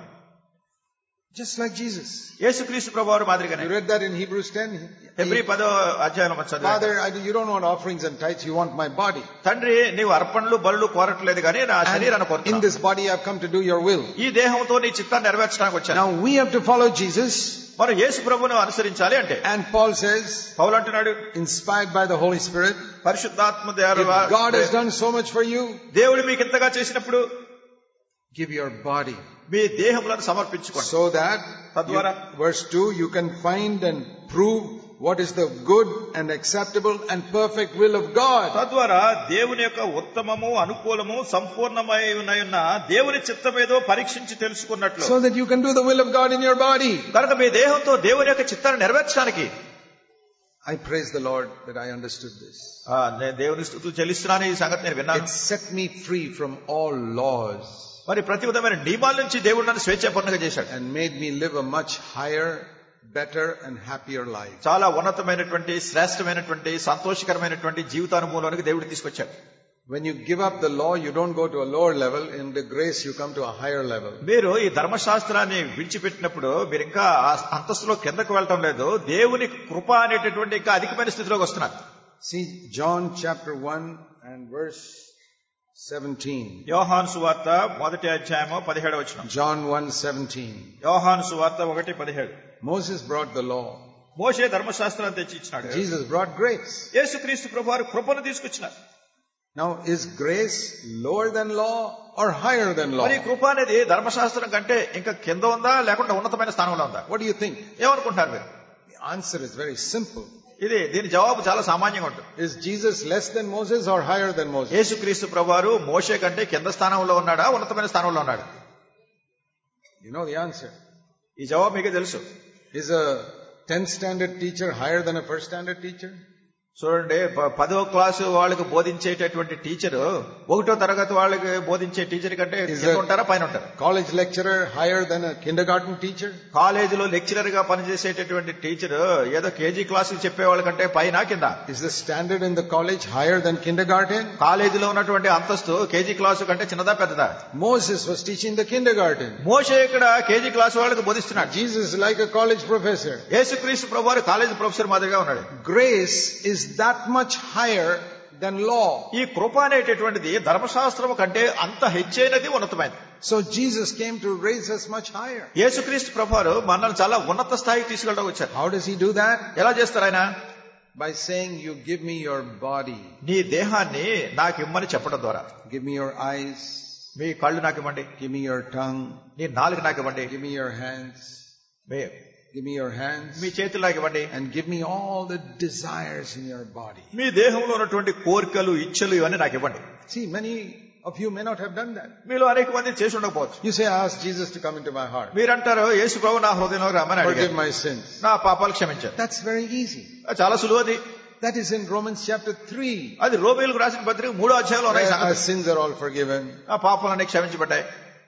Just like Jesus. యేసుక్రీస్తు ప్రభువారి మాదిరిగానే. You read that in Hebrews ten? హెబ్రీ పదో అధ్యాయంలో మనం చదివాం. Father, I, you don't want offerings and tithes, you want my body. తండ్రి, నీవు అర్పణలు బలులు కోరట్లేదు కానీ నా శరీరాన్ని In కోరుతున్నావు. this body I have come to do your will. ఈ దేహంతో నీ చిత్తాన్ని నెరవేర్చడానికి వచ్చాను. Now we have to follow Jesus. మనం యేసు ప్రభువును అనుసరించాలి అంటే, And Paul says, పౌలు అంటున్నాడు, inspired by the Holy Spirit, పరిశుద్ధాత్మ if ద్వారా God has done so much for you, దేవుడు మీకు ఇంతగా చేసినప్పుడు give your body. Me దేహములను సమర్పించుకోండి. So that, తద్వారా you- verse two, you can find and prove what is the good and acceptable and perfect will of God. తద్వారా దేవుని యొక్క ఉత్తమము, అనుకూలము, సంపూర్ణమై ఉన్న దేవుని చిత్తమేదో పరీక్షించి తెలుసుకున్నట్లు, So that you can do the will of God in your body. కనుక మీ దేహంతో దేవుని యొక్క చిత్తాన్ని నెరవేర్చడానికి I praise the Lord that I understood this. ఆ, నేను దేవుని స్తుతులు చెల్లిస్తున్నాను. ఈ సంగతి నేను విన్నాను. It set me free from all laws మరి ప్రతి విధమైన నియమాల నుంచి దేవుడు నన్ను స్వేచ్ఛాపూర్ణంగా చేశాడు. and made me live a much higher, better and happier life. చాలా ఉన్నతమైనటువంటి, శ్రేష్టమైనటువంటి, సంతోషకరమైనటువంటి జీవితానుభవంలోనికి దేవుడు తీసుకొచ్చాడు. When you give up the law, you don't go to a lower level. In the grace, you come to a higher level. మీరు ఈ ధర్మశాస్త్రాన్ని విడిచిపెట్టినప్పుడు మీరు ఇంకా ఆ అంతస్తులో కిందకు వెళ్ళటం లేదు, దేవుని కృప అనేటటువంటి ఇంకా అధికమైన స్థితిలోకి వస్తున్నారు. See John chapter one and verse seventeen. యోహాను సువార్త మొదటి అధ్యాయము పదిహేడు వచనం. John one seventeen. యోహాను సువార్త ఒకటి పదిహేడు. Moses brought the law. మోషే ధర్మశాస్త్రాన్ని తెచ్చి ఇచ్చినాడు. Jesus brought grace. యేసుక్రీస్తు ప్రభువారు కృపను తీసుకొచ్చినారు. Now, is grace lower than law or higher than law? మరి కృప అనేది ధర్మశాస్త్రం కంటే ఇంకా కింద ఉందా లేకుంటే ఉన్నతమైన స్థానంలో ఉందా? What do you think? ఏమనుకుంటారు మీరు? The answer is very simple. ఇది దీని జవాబు చాలా సామాన్యంగా ఉంటుంది. Is Jesus less than Moses or higher than Moses? యేసుక్రీస్తు ప్రభువారు మోషే కంటే కింద స్థానంలో ఉన్నాడా, ఉన్నతమైన స్థానంలో ఉన్నాడు? You know the answer. ఈ జవాబు మీకే తెలుసు. Is a tenth standard teacher higher than a first standard teacher? చూడండి, ప- పదో క్లాసు వాళ్ళకి బోధించేటటువంటి టీచర్ ఒకటో తరగతి వాళ్ళకి బోధించే టీచర్ కంటే కింద ఉంటారా, పైన ఉంటారా? College lecturer higher than a kindergarten teacher? కాలేజీలో లెక్చరర్ గా పనిచేసేటటువంటి టీచర్ ఏదో కేజీ క్లాసులు చెప్పే వాళ్ళకంటే పైన, కింద? Is the standard in the college higher than kindergarten? కాలేజీలో ఉన్నటువంటి అంతస్తు కేజీ క్లాసు కంటే చిన్నదా, పెద్దదా? Moses was teaching the kindergarten. మోషే ఇక్కడ కేజీ క్లాసు వాళ్ళకి బోధిస్తున్నాడు. Jesus is like a college professor. యేసుక్రీస్తు ప్రభువారు కాలేజీ ప్రొఫెసర్ మాదిరిగా ఉన్నాడు. Grace is that much higher than law. ఈ కృప అనేటటువంటిది ధర్మశాస్త్రం కంటే అంత హెచ్చైనది, ఉన్నతమైనది. So Jesus came to raise us much higher. యేసుక్రీస్తు ప్రభువారు మనల్ని చాలా ఉన్నత స్థాయికి తీసుకెళ్ళడం వచ్చారు. How does he do that? ఎలా చేస్తారు ఆయన? By saying, you give me your body. నీ దేహాన్ని నాకు ఇమ్మని చెప్పడం ద్వారా. Give me your eyes. మీ కళ్ళు నాకు ఇవ్వండి, Give me your tongue. నీ నాలుగు నాకు ఇవ్వండి, Give me your hands. Me Give me your hands. మీ చేతులు నాకు ఇవ్వండి, And give me all the desires in your body. మీ దేహంలో ఉన్నటువంటి కోరికలు, ఇచ్చలు ఇవన్నీ నాకు ఇవ్వండి. See, many of you may not have done that. మీలో అనేక మంది చేసి ఉండకపోవచ్చు. You say, I ask Jesus to come into my heart. మీరంటారు, యేసు ప్రభు నా హృదయంలో రమ్మని Forgive అడిగారు, my sins. నా పాపాలు క్షమించారు. That's very easy. చాలా సులువది. That is in Romans chapter three. అది రోమీయులకు రాసిన పత్రిక మూడో అధ్యాయంలో ఉన్నాయి Where our సంగతి. sins are all forgiven. ఆ పాపాలన్నీ క్షమించబడ్డాయి.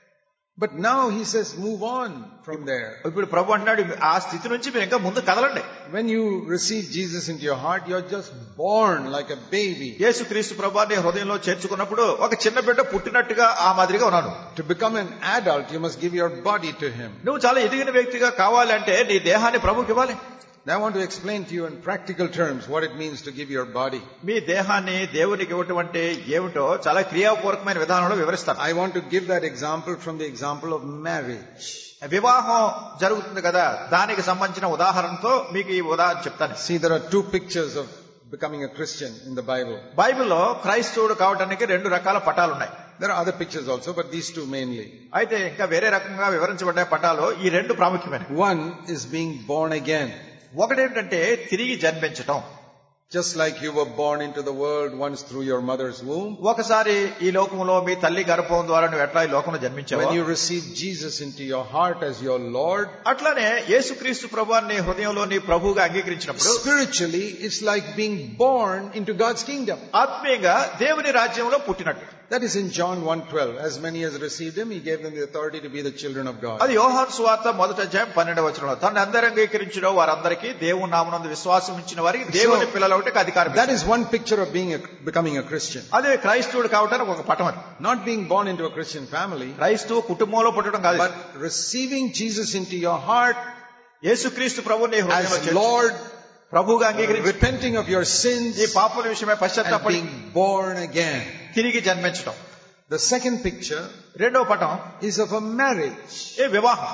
But now he says, move on from there. ఇప్పుడు ప్రభు అంటున్నాడు, ఆ స్థితి నుంచి మీరు ఇంకా ముందు కదలండి. When you receive Jesus into your heart, you're just born like a baby. యేసుక్రీస్తు ప్రభువుని నీ హృదయంలో చేర్చుకున్నప్పుడు ఒక చిన్న బిడ్డ పుట్టినట్టుగా ఆ మాదిరిగా ఉన్నాను. To become an adult, you must give your body to him. నువ్వు చాలా ఎదిగిన వ్యక్తిగా కావాలంటే నీ దేహాన్ని ప్రభువుకి ఇవ్వాలి. Now I want to explain to you in practical terms what it means to give your body. మీ దేహాన్ని దేవునికి ఇవ్వటం అంటే ఏమిటో చాలా క్రియాపూర్వకమైన విధానంలో వివరిస్తాను. I want to give that example from the example of marriage. వివాహం జరుగుతుంది కదా, దానికి సంబంధించిన ఉదాహరణతో మీకు ఈ ఉదాహరణ చెప్తాను. See, there are two pictures of becoming a Christian in the Bible. బైబిల్లో క్రైస్తవుడు కావడానికి రెండు రకాల పటాలు ఉన్నాయి. There are other pictures also, but these two mainly. అయితే ఇంకా వేరే రకంగా వివరించబడ్డ పటాలు ఈ రెండు ప్రాముఖ్యమైనవి. One is being born again. ఒకటేంటంటే తిరిగి జన్మించటం. Just like you were born into the world once through your mother's womb. ఒకసారి ఈ లోకంలో మీ తల్లి గర్భం ద్వారా నువ్వు ఎట్లా ఈ లోకంలో జన్మించావు, When you receive Jesus into your heart as your Lord, అట్లానే యేసుక్రీస్తు ప్రభువుని హృదయంలో నీ ప్రభువుగా అంగీకరించినప్పుడు spiritually it's like being born into God's kingdom. ఆత్మీయంగా దేవుని రాజ్యంలో పుట్టినట్టు. That is in John one twelve. As many as received him, he gave them the authority to be the children of God. అది యోహాను సువార్త మొదటి అధ్యాయం పన్నెండవ వచనంలో తనని అందరూ అంగీకరించిన వారందరికీ దేవుని నామమునందు విశ్వాసం ఉంచిన వారికి దేవుని పిల్లలవుటకు అధికారం. That is one picture of being a, becoming a Christian. అదే క్రైస్తవుడు కావటానికి ఒక పటం అది. Not being born into a Christian family, క్రైస్తవ కుటుంబంలో పుట్టడం కాదు, but receiving Jesus into your heart, యేసుక్రీస్తు ప్రభువుని నీ హృదయంలో as Lord, ప్రభువుగా అంగీకరించి repenting of your sins, ఈ పాపల విషయమై and పశ్చాత్తాపడి being born again. తిరిగి జన్మించడం. The second picture రెండవ పటం is of a marriage. ఏ వివాహం.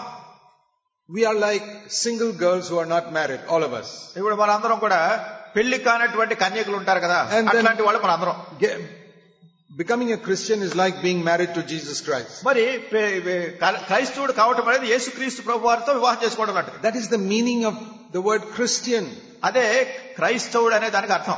We are like single girls who are not married, all of us. ఇప్పుడు మన అందరం కూడా పెళ్లి కానటువంటి కన్యకులు ఉంటారు కదా, అట్లాంటి వాళ్ళు మన అందరం. Becoming a Christian is like being married to Jesus Christ. మరి క్రైస్తవుడు కావటం అనేది యేసుక్రీస్తు ప్రభువారితో వివాహం చేసుకోవడం లాంటిది. That is the meaning of the word Christian. అదే క్రైస్తవుడు అనే దానికి అర్థం.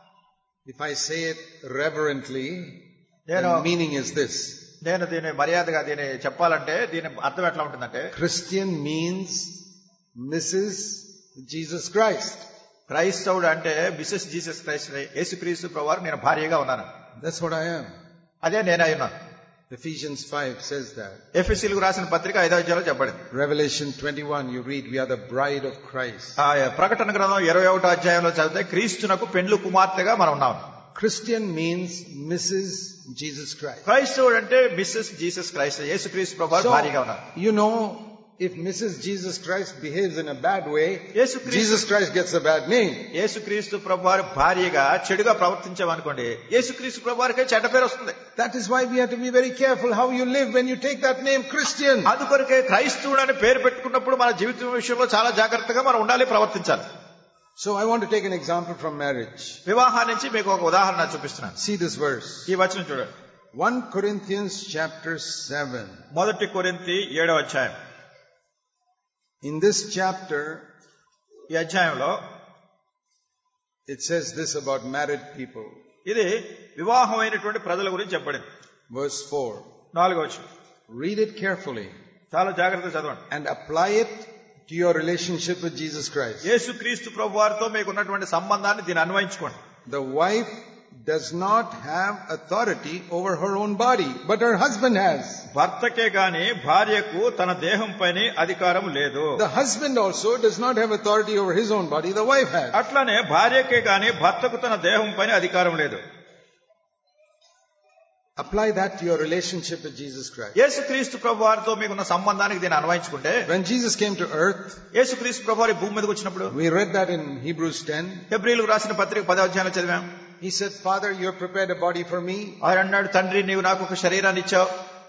If I say it reverently, the meaning is this. నేను దీని మర్యాదగా దీన్ని చెప్పాలంటే దీని అర్థం ఎట్లా ఉంటుందంటే, Christian means Missus Jesus Christ. క్రైస్తవుడు అంటే మిసెస్ జీసస్ క్రైస్ట్, యేసుక్రీస్తు ప్రభువారు నేను భార్యగా ఉన్నాను. That's what I am. అదే నేను అయ్యున్నాను. Ephesians five says that. ఎఫెసీయులకు రాసిన పత్రిక ఐదవ అధ్యాయంలో చెప్పబడింది. Revelation twenty-one, you read, we are the bride of Christ. ఆ ప్రకటన గ్రంథం ఇరవై ఒకటో అధ్యాయంలో చదివితే క్రీస్తునకు పెండ్లు కుమార్తెగా మనం ఉన్నాం. Christian means Missus Jesus Christ. క్రైస్తవుడు అంటే మిస్సెస్ జీసస్ క్రైస్ట్, యేసుక్రీస్తు ప్రభువారు భార్యగా ఉన్నారు. You know, if Missus Jesus Christ behaves in a bad way, Jesus Christ gets a bad name. యేసుక్రీస్తు ప్రభువారు భార్యగా చెడుగా ప్రవర్తించామనుకోండి, యేసుక్రీస్తు ప్రభువారికే చెడ్డ పేరు వస్తుంది. That is why we have to be very careful how you live when you take that name Christian. అందుకొరకే క్రైస్తవుడు అని పేరు పెట్టుకున్నప్పుడు మన జీవితం విషయంలో చాలా జాగ్రత్తగా మనం ఉండాలి, ప్రవర్తించాలి. So I want to take an example from marriage. వివాహం నుంచి మీకు ఒక ఉదాహరణ చూపిస్తున్నాను. See this verse. ఈ వచనం చూడండి. First Corinthians chapter seven. మొదటి కొరింథీ ఏడవ అధ్యాయం. In this chapter, ఈ అధ్యాయంలో it says this about married people. ఇది వివాహమైనటువంటి ప్రజల గురించి చెప్పబడింది. Verse four. నాలుగవ వచనం. Read it carefully. చాలా జాగ్రత్తగా చదవండి. And apply it to your relationship with Jesus Christ. యేసుక్రీస్తు ప్రభువారితో మీకు ఉన్నటువంటి సంబంధాన్ని దీన్ని అన్వయించుకోండి. The wife does not have authority over her own body, but her husband has. భర్తకే గాని భార్యకు తన దేహం పైన అధికారం లేదు. The husband also does not have authority over his own body, the wife has. అట్లానే భార్యకే గాని భర్తకు తన దేహం పైన అధికారం లేదు. Apply that to your relationship with Jesus Christ. యేసుక్రీస్తు ప్రభువారితో మీకున్న సంబంధానికి దీన్ని అన్వయించుకుంటే, when Jesus came to earth, యేసుక్రీస్తు ప్రభువారు భూమి మీదకి వచ్చినప్పుడు, we read that in Hebrews ten. హెబ్రీయులకు రాసిన పత్రిక పదవ అధ్యాయంలో చదివాం. He said, Father, you have prepared a body for me. ఆయన అన్నాడు, తండ్రి నీవు నాకు ఒక శరీరాన్ని ఇచ్చావు.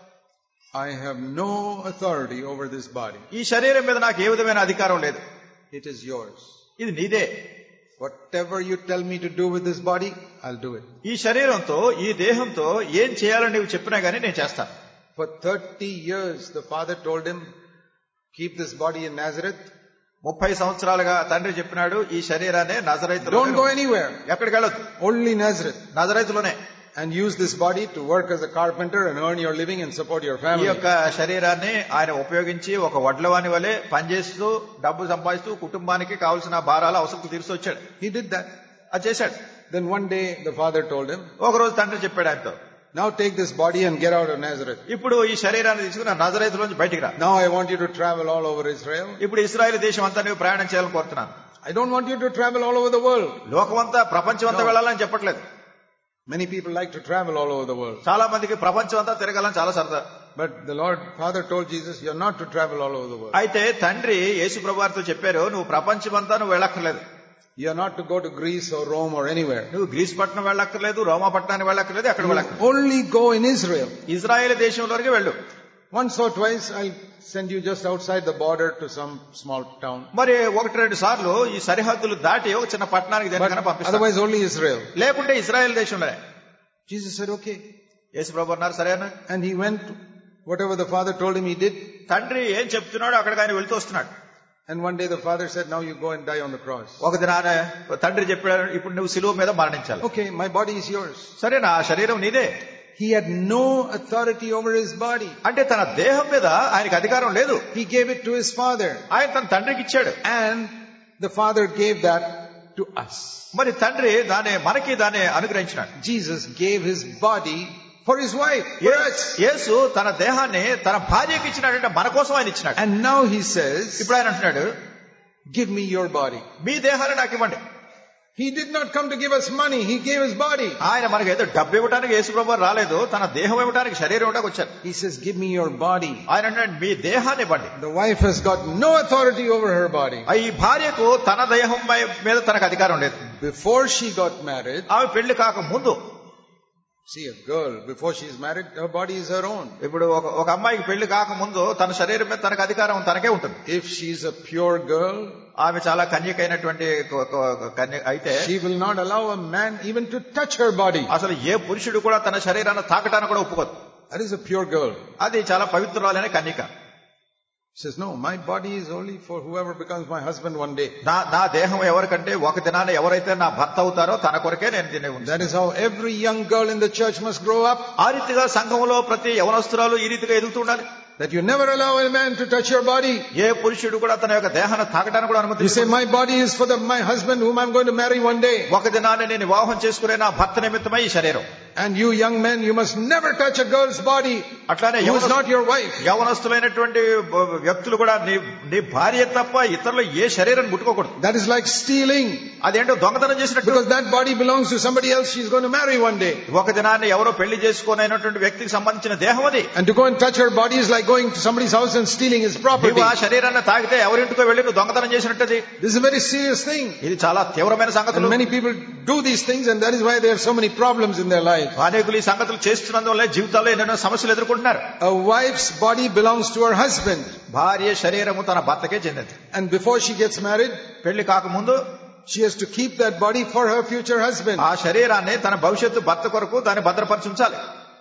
I have no authority over this body. ఈ శరీరం మీద నాకు ఏ విధమైన అధికారం లేదు. It is yours. ఇది నీదే. Whatever you tell me to do with this body, I'll do it. ఈ శరీరంతో ఈ దేహంతో ఏం చేయాలని నీవు చెప్పినా గానీ నేను చేస్తాను. For thirty years the father told him, keep this body in Nazareth. ముప్పై సంవత్సరాలుగా తండ్రి చెప్పినాడు, ఈ శరీరాన్ని నజరేతులో, don't go anywhere, ఎక్కడికి వెళ్ళొద్దు, only Nazareth, నజరేతులోనే, and use this body to work as a carpenter and earn your living and support your family. ఈ యొక్క శరీరాన్ని ఆయన ఉపయోగించి ఒక వడ్లవాని వలె పనిచేస్తూ డబ్బు సంపాదిస్తూ కుటుంబానికి కావాల్సిన భారాలు అవసరం తీర్చి వచ్చాడు. He did that. అది చేశాడు. Then one day the father told him, ఒక రోజు తండ్రి చెప్పాడు ఆయనతో, now take this body and get out of Nazareth. ఇప్పుడు ఈ శరీరాన్ని తీసుకుని నజరేతులోంచి బయటికి రా. Now I want you to travel all over Israel. ఇప్పుడు ఇశ్రాయేలు దేశం అంతా నువ్వు ప్రయాణం చేయాలని కోరుతున్నాను. I don't want you to travel all over the world. లోకమంతా ప్రపంచం అంతా వెళ్ళాలని చెప్పట్లేదు. Many people like to travel all over the world. చాలా మందికి ప్రపంచం అంతా తిరగాలని చాలా సరదా. But the Lord Father told Jesus, you are not to travel all over the world. అయితే తండ్రి యేసు ప్రభువారితో చెప్పారు, నువ్వు ప్రపంచం అంతా నువ్వు వెళ్ళక్కర్లేదు. You are not to go to Greece or Rome or anywhere. నువ్వు గ్రీస్ పట్టణం వెళ్ళక్కర్లేదు, రోమా పట్టణానికి వెళ్ళక్కర్లేదు, ఎక్కడ వెళ్ళక్కర్లేదు. Only go in Israel. Israel దేశంలోకి వెళ్ళు. Once or twice I'll send you just outside the border to some small town. మరి ఒకటి రెండు సార్లు ఈ సరిహద్దులు దాటి ఒక చిన్న పట్టణానికి దేనికైనా పంపిస్తాను. Otherwise only Israel. లేకుంటే ఇజ్రాయెల్ దేశంలోనే. Jesus said, okay. యేసు ప్రభువు అన్నారు, సరే అన్న. And he went, whatever the father told him he did. తండ్రి ఏం చెప్తున్నాడో అక్కడికి ఆయన వెళ్తూ వస్తున్నాడు. And one day the father said, now you go and die on the cross. ఒక దినాన తండ్రి చెప్పాడు, ఇప్పుడు నువ్వు సిలువ మీద మరణించాలి. Okay, my body is yours. సరే, నా శరీరం నీదే. He had no authority over his body. అంటే తన దేహం మీద ఆయనకు అధికారం లేదు. He gave it to his father. ఆయన తన తండ్రికి ఇచ్చాడు. And the father gave that to us. మరి తండ్రి దాన్ని మనకి దాన్ని అనుగ్రహించినాడు. Jesus gave his body for his wife, for us. యేసు తన దేహాన్ని తన భార్యకి ఇచ్చినాడంటే మన కోసం ఆయన ఇచ్చినాడు. And now he says, ఇప్పుడు ఆయన అంటున్నాడు, give me your body. మీ దేహాన్ని నాకు ఇవ్వండి. He did not come to give us money, he gave his body. ఆయన మనకు ఏదో డబ్బు ఇవ్వడానికి యేసు ప్రభువు రాలేదు, తన దేహం ఇవ్వడానికి, శరీరం ఇవ్వడానికి వచ్చారు. He says, give me your body. ఆయన అంటున్నాడు, మీ దేహాన్ని ఇవ్వండి. The wife has got no authority over her body. ఈ భార్యకు తన దేహం మీద తనకు అధికారం లేదు. Before she got married, ఆమె పెళ్లి కాక ముందు, see, a girl, before she is married, her body is her own. ఇప్పుడు ఒక ఒక అమ్మాయికి పెళ్లి కాక ముందు తన శరీరం మీద తనకు అధికారం తనకే ఉంటుంది. If she is a pure girl, ఆమె చాలా కన్యకైనటువంటి కన్య అయితే, she will not allow a man even to touch her body. అసలు ఏ పురుషుడు కూడా తన శరీరాన్ని తాకటానికి కూడా ఒప్పుకోదు. That is a pure girl. అది చాలా పవిత్రురాలైన కన్యక. She says, no, my body is only for whoever becomes my husband one day. నా నా దేహం ఎవరికంటే ఒక దినాన్ని ఎవరైతే నా భర్త అవుతారో తన కొరకే నేను తినే ఉంటాను. That is how every young girl in the church must grow up. ఆ రీతిగా సంఘంలో ప్రతి యవనస్తురాలు ఈ రీతిగా ఎదుగుతుండాలి. That you never allow a man to touch your body. ఏ పురుషుడు కూడా తన యొక్క దేహాన్ని తాకడానికి కూడా అనుమతి. You say, my body is for the, my husband whom I'm going to marry one day. ఒక దినాన్ని నేను వివాహం చేసుకునే నా భర్త నిమిత్తమై ఈ శరీరం. And you young men, you must never touch a girl's body అట్లానే who is not your wife. యవనస్తులైనటువంటి వ్యక్తులు కూడా నీ నీ భార్య తప్ప ఇతరులు ఏ శరీరాన్ని ముట్టుకోకూడదు. That is like stealing. అదేంటో దొంగతనం చేసినట్టు. Because that body belongs to somebody else she's going to marry one day. ఒక దినాన్ని ఎవరో పెళ్లి చేసుకోనైనటువంటి వ్యక్తికి సంబంధించిన దేహం అది. And to go and touch her body is like going to somebody's house and stealing his property. నువ్వు ఆ శరీరాన్ని తాకితే ఎవరింటికో వెళ్ళి నువ్వు దొంగతనం చేసినట్టది. This is a very serious thing. ఇది చాలా తీవ్రమైన సంగతులు. And many people do these things, and that is why they have so many problems in their life. అనేకులు ఈ సంగతులు చేస్తున్నందువల్ల జీవితాల్లో ఎన్నెన్నో సమస్యలు ఎదుర్కొంటున్నారు. A wife's body belongs to her husband. భార్య శరీరము తన భర్తకే చెందింది. And before she gets married, పెళ్లి కాకముందు she has to keep that body for her future husband. ఆ శరీరాన్ని తన భవిష్యత్తు భర్త కొరకు దాన్ని భద్రపరిచి ఉంచాలి.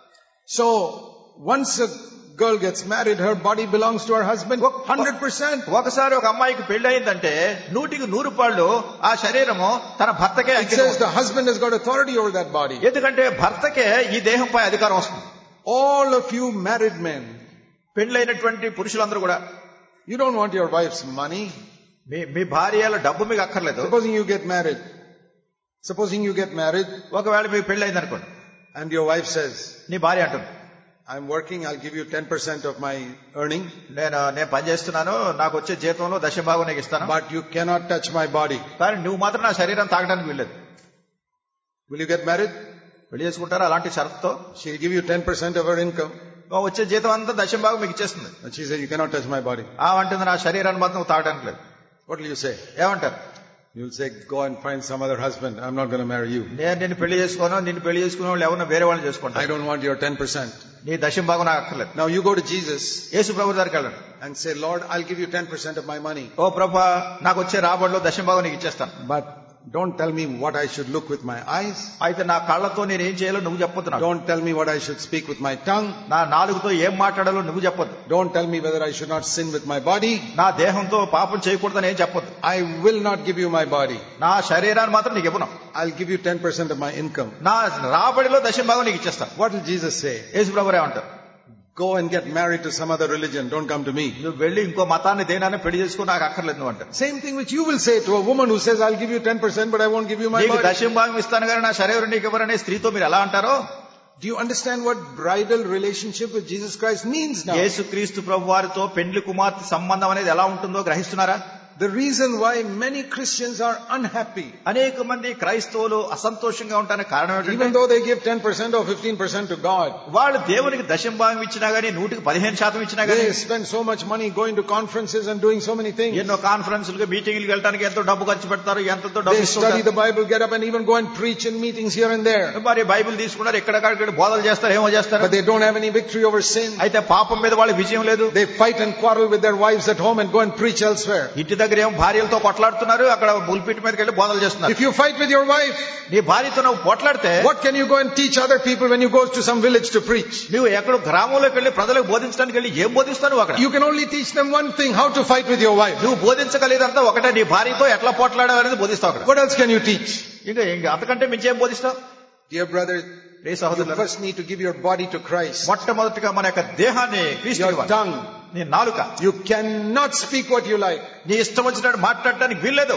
So once a girl gets married, her body belongs to her husband one hundred percent. ఒకసారి ఒక అమ్మాయికి పెళ్లి అయిందంటే నూటికి నూరు పాళ్ళు ఆ శరీరము తన భర్తకే It అంకితం. says the husband has got authority over that body. ఎందుకంటే భర్తకే ఈ దేహంపై అధికారం వస్తుంది. All of you married men, పెళ్లైనటువంటి పురుషులందరూ కూడా, you don't want your wife's money. మీ మీ భార్యల డబ్బు మీకు అక్కర్లేదు. Supposing you get married. Supposing you get married. ఒకవేళ మీకు పెళ్లి అయింది అనుకోండి. And your wife says, నీ భార్య అంటుంది, I'm working, I'll give you ten percent of my earning. నేను నేను పని చేస్తున్నాను, నాకు వచ్చే జీతంలో దశభాగం నీకు ఇస్తాను. But you cannot touch my body. కానీ నువ్వు మాత్రం నా శరీరం తాగడానికి వీల్లేదు. Will you get married? పెళ్లి చేసుకుంటారా అలాంటి షరతుతో? She'll give you ten percent of her income. వచ్చే జీతం అంతా దశభాగం మీకు ఇచ్చేస్తుంది. And she says, you cannot touch my body. ఆ అంటుంది, నా శరీరాన్ని మాత్రం నువ్వు తాగడానికి లేదు. What will you say? ఏమంటారు? You'll say, go and find some other husband. I'm not going to marry you. నేను నిన్ను పెళ్లి చేసుకోను, నిన్ను పెళ్లి చేసుకునే వాళ్ళు ఎవరన్నా వేరే వాళ్ళని చేసుకుంటాను. I don't want your ten percent. నీ దశభాగం నాకు అక్కర్లేదు. Now you go to Jesus. యేసు ప్రభు దగ్గరికి వెళ్ళండి. And say, Lord, I'll give you ten percent of my money. ఓ ప్రభా, నాకు వచ్చే రాబడిలో దశభాగం నీకు ఇచ్చేస్తాను. But don't tell me what I should look with my eyes. అయితే నా కళ్ళతో నేను ఏం చేయాలో నువ్వు చెప్పొద్దు. Don't tell me what I should speak with my tongue. నా నాలుగుతో ఏం మాట్లాడాలో నువ్వు చెప్పొద్దు. Don't tell me whether I should not sin with my body. నా దేహంతో పాపం చేయకూడదని ఏం చెప్పొద్దు. I will not give you my body. నా శరీరాన్ని మాత్రం నీకు ఇవ్వను. I'll give you ten percent of my income. నా రాబడిలో దశభాగం నీకు ఇచ్చేస్తాను. What will Jesus say? యేసు ప్రభు ఏమంటారు? Go and get married to some other religion. Don't come to me. నువ్వు వెళ్ళి ఇంకో మతాన్ని దేనాన్ని పెళ్లి చేసుకో, నాకు అక్కర్లేదు నువ్వు అంటారు. Same thing which you will say to a woman who says, I'll give you ten percent but I won't give you my నీకు body. దశభాగం ఇస్తాను కానీ నా శరీరం నీకు ఇవ్వరనే స్త్రీతో మీరు ఎలా అంటారో? Do you understand what bridal relationship with Jesus Christ means now? యేసు క్రీస్తు ప్రభు వారితో పెండ్లి కుమార్తె సంబంధం అనేది ఎలా ఉంటుందో గ్రహిస్తున్నారా? The reason why many Christians are unhappy, అనేక మంది క్రైస్తవులు అసంతోషంగా ఉండడానికి కారణం even ఏంటంటే, though they give ten percent or fifteen percent to God, వాళ్ళు దేవునికి దశభాగం ఇచ్చినా గానీ, నూటికి పదిహేను శాతం ఇచ్చినా గానీ, they spend so much money going to conferences and doing so many things. ఎన్నో కాన్ఫరెన్స్లకు మీటింగ్లకు వెళ్ళడానికి ఎంతో డబ్బు ఖర్చు పెడతారు, ఎంతో డబ్బు They study ఇస్తుంటారు. the Bible, get up and even go and preach in meetings here and there. మరి బైబిల్ తీసుకున్నారు, ఎక్కడెక్కడ బోధలు చేస్తారు, ఏమో చేస్తారు. But they don't have any victory over sin. అయితే పాపం మీద వాళ్ళకి విజయం లేదు. They fight and quarrel with their wives at home and go and preach elsewhere. ఇంటి దగ్గర ఏమో భార్యలతో కొట్లాడుతున్నారు, అక్కడ బుల్పిట్ మీదకి వెళ్ళి బోధలు చేస్తున్నారు. If you fight with your wife, నీ భార్యతో నువ్వు కొట్లాడితే what can you go and teach other people when you go to some village to preach? నువ్వు ఎక్కడ గ్రామంలోకి వెళ్ళి ప్రజలకు బోధించడానికి వెళ్ళి ఏం బోధిస్తావు అక్కడ? You can only teach them one thing, how to fight with your wife. నువ్వు బోధించగలిగేదంతా ఒకటే, నీ భార్యతో ఎట్లా పోట్లాడావు అనేది బోధిస్తావు అక్కడ. What else can you teach? ఇంకా ఇంకా అంతకంటే మించి ఏం బోధిస్తావు? Dear brother, ప్రియ you సహోదరులారా, first need to give your body to Christ. మొట్టమొదటిగా మన యొక్క దేహాన్ని క్రీస్తుకి Your ఇవ్వాలి. tongue. నీ నాలుక. You cannot speak what you like. నీ ఇష్టం వచ్చినట్టు మాట్లాడడానికి వీల్లేదు.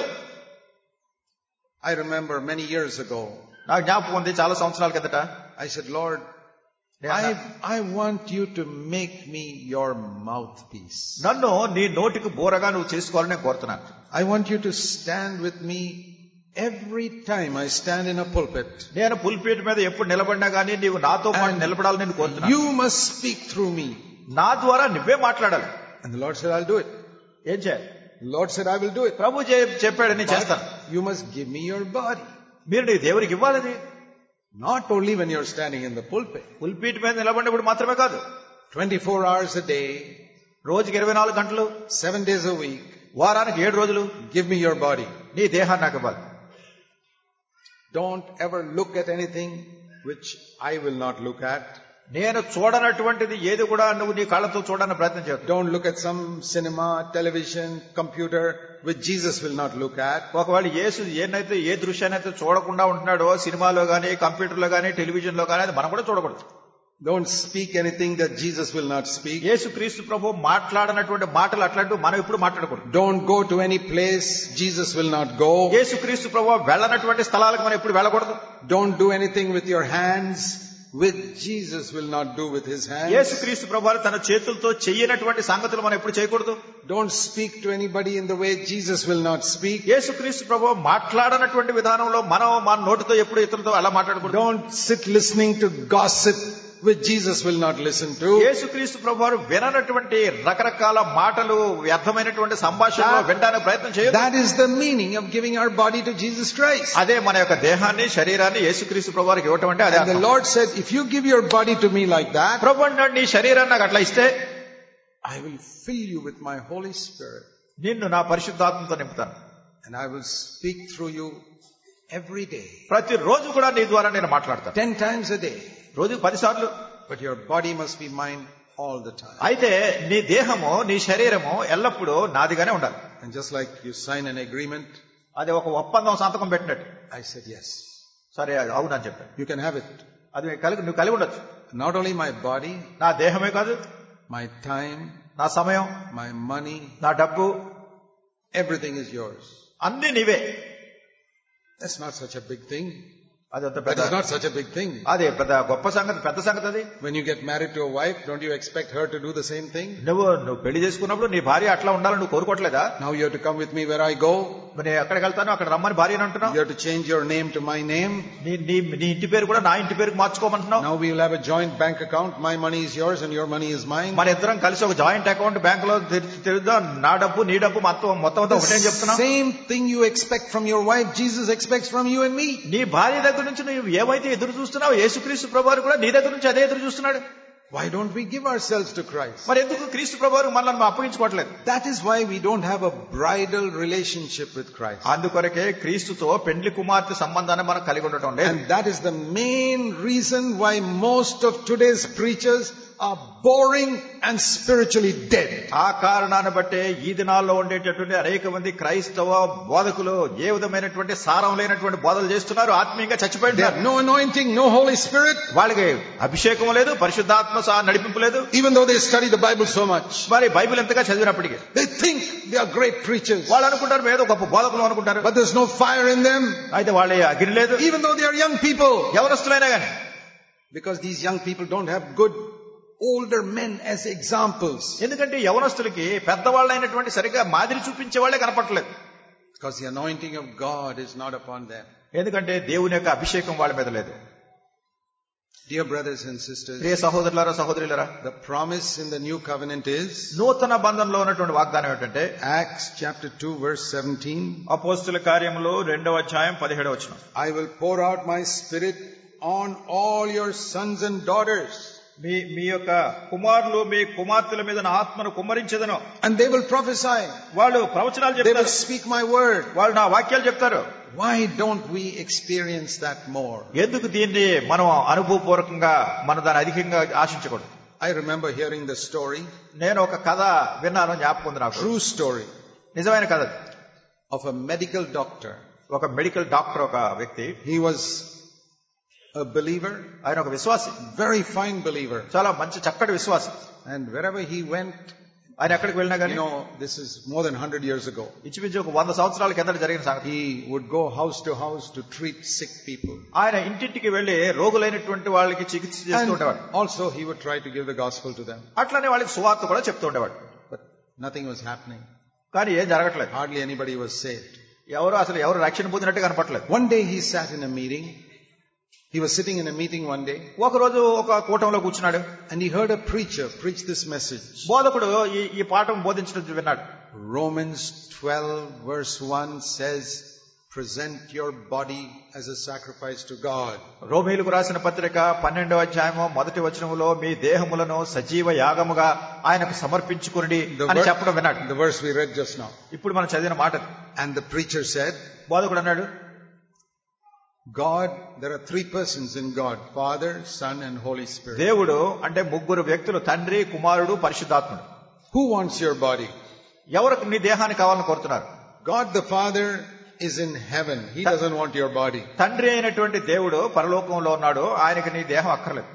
I remember many years ago, నాకు జ్ఞాపకం ఉంది, చాలా సంవత్సరాల కిందట I said, Lord, I, I want you to make me your mouthpiece. నన్ను నీ నోటికి బోరగా నువ్వు చేసుకోవాలని నేను కోరుతున్నాను. I want you to stand with me every time I stand in a pulpit. నేను పుల్పిట్ మీద ఎప్పుడు నిలబడినా గానీ నీవు నాతో పాటు నిలబడాలని నేను కోరుతున్నాను. You must speak through me. నా ద్వారా నువ్వే మాట్లాడాలి. And the Lord said, I'll do it. ఏం చేయాలి? The Lord said, I will do it. ప్రభు చెప్పాడు నేను చేస్తాను. You must give me your body. మీరు నీ దేవునికి ఇవ్వాలని. Not only when you're standing in the pulpit. Pulpit మీద నిలబడినప్పుడు మాత్రమే కాదు. twenty-four hours a day. రోజుకి ఇరవై నాలుగు గంటలు. seven days a week. వారానికి ఏడు రోజులు. Give me your body. నీ దేహాన్ని నాకు ఇవ్వాలి. Don't ever look at anything which I will not look at. నేను చూడనటువంటిది ఏది కూడా నువ్వు నీ కళ్ళతో చూడడానికి ప్రయత్నం చేయొద్దు. Don't look at some cinema, television, computer which Jesus will not look at. ఒకవేళ యేసు ఏనైతే ఏ దృశ్యాన్ని అయితే చూడకుండా ఉంటున్నాడో సినిమాలో గానీ కంప్యూటర్ లో గానీ టెలివిజన్ లో గానీ అది మనం కూడా చూడకూడదు. Don't speak anything that Jesus will not speak. యేసు క్రీస్తు ప్రభు మాట్లాడనటువంటి మాటలు అట్లాంటివి మనం ఎప్పుడు మాట్లాడకూడదు. Don't go to any place Jesus will not go. యేసు క్రీస్తు ప్రభు వెళ్ళనటువంటి స్థలాలకు మనం ఎప్పుడు వెళ్ళకూడదు. Don't do anything with your hands which Jesus will not do with his hands. యేసు క్రీస్తు ప్రభు తన చేతులతో చేయనటువంటి సంగతులు మనం ఎప్పుడు చేయకూడదు. Don't speak to anybody in the way Jesus will not speak. యేసు క్రీస్తు ప్రభు మాట్లాడనటువంటి విధానంలో మనం మన నోటితో ఎప్పుడు ఇతరులతో అలా మాట్లాడకూడదు. Don't sit listening to gossip which Jesus will not listen to. యేసు క్రీస్తు ప్రభువారు విననటువంటి రకరకాల మాటలు వ్యర్థమైనటువంటి సంభాషణలు వినడానికి ప్రయత్నం చేయొద్దు. That is the meaning of giving our body to Jesus Christ. అదే మన యొక్క దేహాన్ని శరీరాన్ని యేసుక్రీస్తు ప్రభువారికి ఇవ్వటం అంటే అదే. And the Lord said, if you give your body to me like that, ప్రభు అన్నాడు నీ శరీరాన్ని నాకు అట్లా ఇస్తే I will fill you with my Holy Spirit. నిన్ను నా పరిశుద్ధాత్మతో నింపుతాను. And I will speak through you every day. ప్రతి రోజు కూడా నీ ద్వారా నేను మాట్లాడతాను. Ten times a day. రోజు పది సార్లు. But your body must be mine all the time. అయితే నీ దేహము నీ శరీరము ఎల్లప్పుడూ నాదిగానే ఉండాలి. And just like you sign an agreement, అది ఒక ఒప్పందం సంతకం పెట్టినట్టు. I said yes. సరే అవును అని చెప్పాను. You can have it. అది కలిగి నువ్వు కలిగి ఉండొచ్చు. Not only my body, నా దేహమే కాదు, my time, నా సమయం, my money, నా డబ్బు, everything is yours. అన్ని నీవే. That's not such a big thing. అది That is not such a big thing. అదే పెద్ద గొప్ప సంగతి, పెద్ద సంగతి అది. When you get married to a wife, don't you expect her to do the same thing? నువ్వు నువ్వు పెళ్లి చేసుకున్నప్పుడు నీ భార్య అట్లా ఉండాలని నువ్వు కోరుకోవట్లేదా? Now you have to come with me where I go. నేను ఎక్కడికి వెళ్తాను అక్కడ రమ్మని భార్యను అంటున్నావు. You have to change your name to my name. నీ నీ నీ ఇంటి పేరు కూడా నా ఇంటి పేరుకి మార్చుకోమంటున్నావు. Now we will have a joint bank account. My money is yours and your money is mine. మన ఇద్దరం కలిసి ఒక జాయింట్ అకౌంట్ బ్యాంక్ లో తెరుద్దాం. నా డబ్బు నీ డబ్బు మొత్తం మొత్తం అంతా ఒకటే చెప్తున్నావు. Same thing you expect from your wife, Jesus expects from you and me. నీ భార్య దగ్గర నుంచి నువ్వు ఏమైతే ఎదురు చూస్తున్నావు యేసుక్రీస్తు ప్రభువారు కూడా నీ దగ్గర నుంచి అదే ఎదురు చూస్తున్నాడు. Why don't we give ourselves to Christ? మరి ఎందుకు క్రీస్తు ప్రభువారు మనల్ని అప్పగించుకోవట్లేదు? That is why we don't have a bridal relationship with Christ. అందుకొరకే క్రీస్తుతో పెండ్లి కుమార్తె సంబంధాన్ని మనం కలిగి ఉండటం లేదు. And that is the main reason why most of today's preachers are boring and spiritually dead. ఆ కారణాన్ని బట్టే ఈ దినాల్లో ఉండేటటువంటి అనేక మంది క్రైస్తవ బోధకులు ఏ విధమైనటువంటి సారం లేనటువంటి బోధలు చేస్తున్నారు, ఆత్మీయంగా చచ్చిపోయినారు. No anointing, no Holy Spirit. వాళ్ళకి అభిషేకం లేదు, పరిశుద్ధాత్మ నడిపింపు లేదు. Even though they study the Bible so much. మరి బైబిల్ ఎంతగా చదివినప్పటికీ they think they are great preachers. వాళ్ళు అనుకుంటారు ఏదో గొప్ప బోధకులు అనుకుంటారు. But there's no fire in them. అయితే వాళ్ళ అగ్ని లేదు. Even though they are young people. యవనస్తులైనా గాని. Because these young people don't have good older men as examples. ఎందుకంటే యవనస్తులకి పెద్దవాళ్ళైనటువంటి సరిగా మాదిరి చూపించే వాళ్ళే కనపడలేదు. Because the anointing of God is not upon them. ఎందుకంటే దేవుని యొక్క అభిషేకం వాళ్ళ మీద లేదు. Dear brothers and sisters, ప్రియ సహోదరులారా సహోదరులారా, the promise in the new covenant is నూతన బంధంలో ఉన్నటువంటి వాగ్దానం ఏంటంటే Acts chapter two verse seventeen. అపోస్తుల కార్యములు రెండవ అధ్యాయం పదిహేడవ వచనం. I will pour out my spirit on all your sons and daughters. మీ మీ యొక్క కుమారులు మీ కుమార్తెల మీద నా ఆత్మను కుమ్మరించెదను. And they will prophesy. వాళ్ళు ప్రవచనాలు చెప్తారు. They will చెప్తారు. speak my word. వాళ్ళు నా వాక్యాలు చెప్తారు. Why don't we experience that more? ఎందుకు దీన్ని మనం అనుభవపూర్వకంగా మనం దాన్ని అధికంగా ఆశించకూడదు? I remember hearing the story. నేను ఒక కథ విన్నాను, జ్ఞాపకం ఉంది నాకు. True story. నిజమైన కథ. Of a medical doctor. ఒక మెడికల్ డాక్టర్ ఒక వ్యక్తి. He was a believer. ఆయన ఒక విశ్వాసి. Very fine believer. చాలా మంచి చక్కటి విశ్వాసి. And wherever he went, ఆయన ఎక్కడికి వెళ్ళినా You కానీ know, this is more than one hundred years ago. ఇంచుమించు ఒక వంద సంవత్సరాల కిందట జరిగిన సంగతి. He would go house to house to treat sick people. ఆయన ఇంటింటికి వెళ్లి రోగులైనటువంటి వాళ్ళకి చికిత్స చేస్తూ And ఉండేవాడు. also he would try to give the gospel to them. అట్లనే వాళ్ళకి సువార్త కూడా చెప్తూ ఉండేవాడు. But nothing was happening. కానీ ఏం జరగట్లేదు. Hardly anybody was saved. ఎవరు అసలు ఎవరు రక్షణ పొందినట్టు కనపట్లేదు. One day he sat in a meeting. He was sitting in a meeting one day. ఒక రోజు ఒక కూటంలో కూర్చున్నాడు. And he heard a preacher preach this message. బోధకుడు ఈ ఈ పాఠం బోధించడం విన్నాడు. Romans twelve verse one says, present your body as a sacrifice to God. రోమీయులకు రాసిన పత్రిక పన్నెండవ అధ్యాయము మొదటి వచనములో మీ దేహములను సజీవ యాగముగా ఆయనకు సమర్పించుకుని అని చెప్పడం విన్నాడు. The verse we read just now. ఇప్పుడు మనం చదివిన మాట. And the preacher said, బోధకుడు అన్నాడు, God, there are three persons in God, Father, Son and Holy Spirit. దేవుడు అంటే ముగ్గురు వ్యక్తులు, తండ్రి, కుమారుడు, పరిశుద్ధాత్ముడు. Who wants your body? ఎవరికి నీ దేహాన్ని కావాలని కోరుతున్నారు? God the Father is in heaven. He doesn't want your body. తండ్రి అయినటువంటి దేవుడు పరలోకంలో ఉన్నాడు, ఆయనకి నీ దేహం అక్కర్లేదు.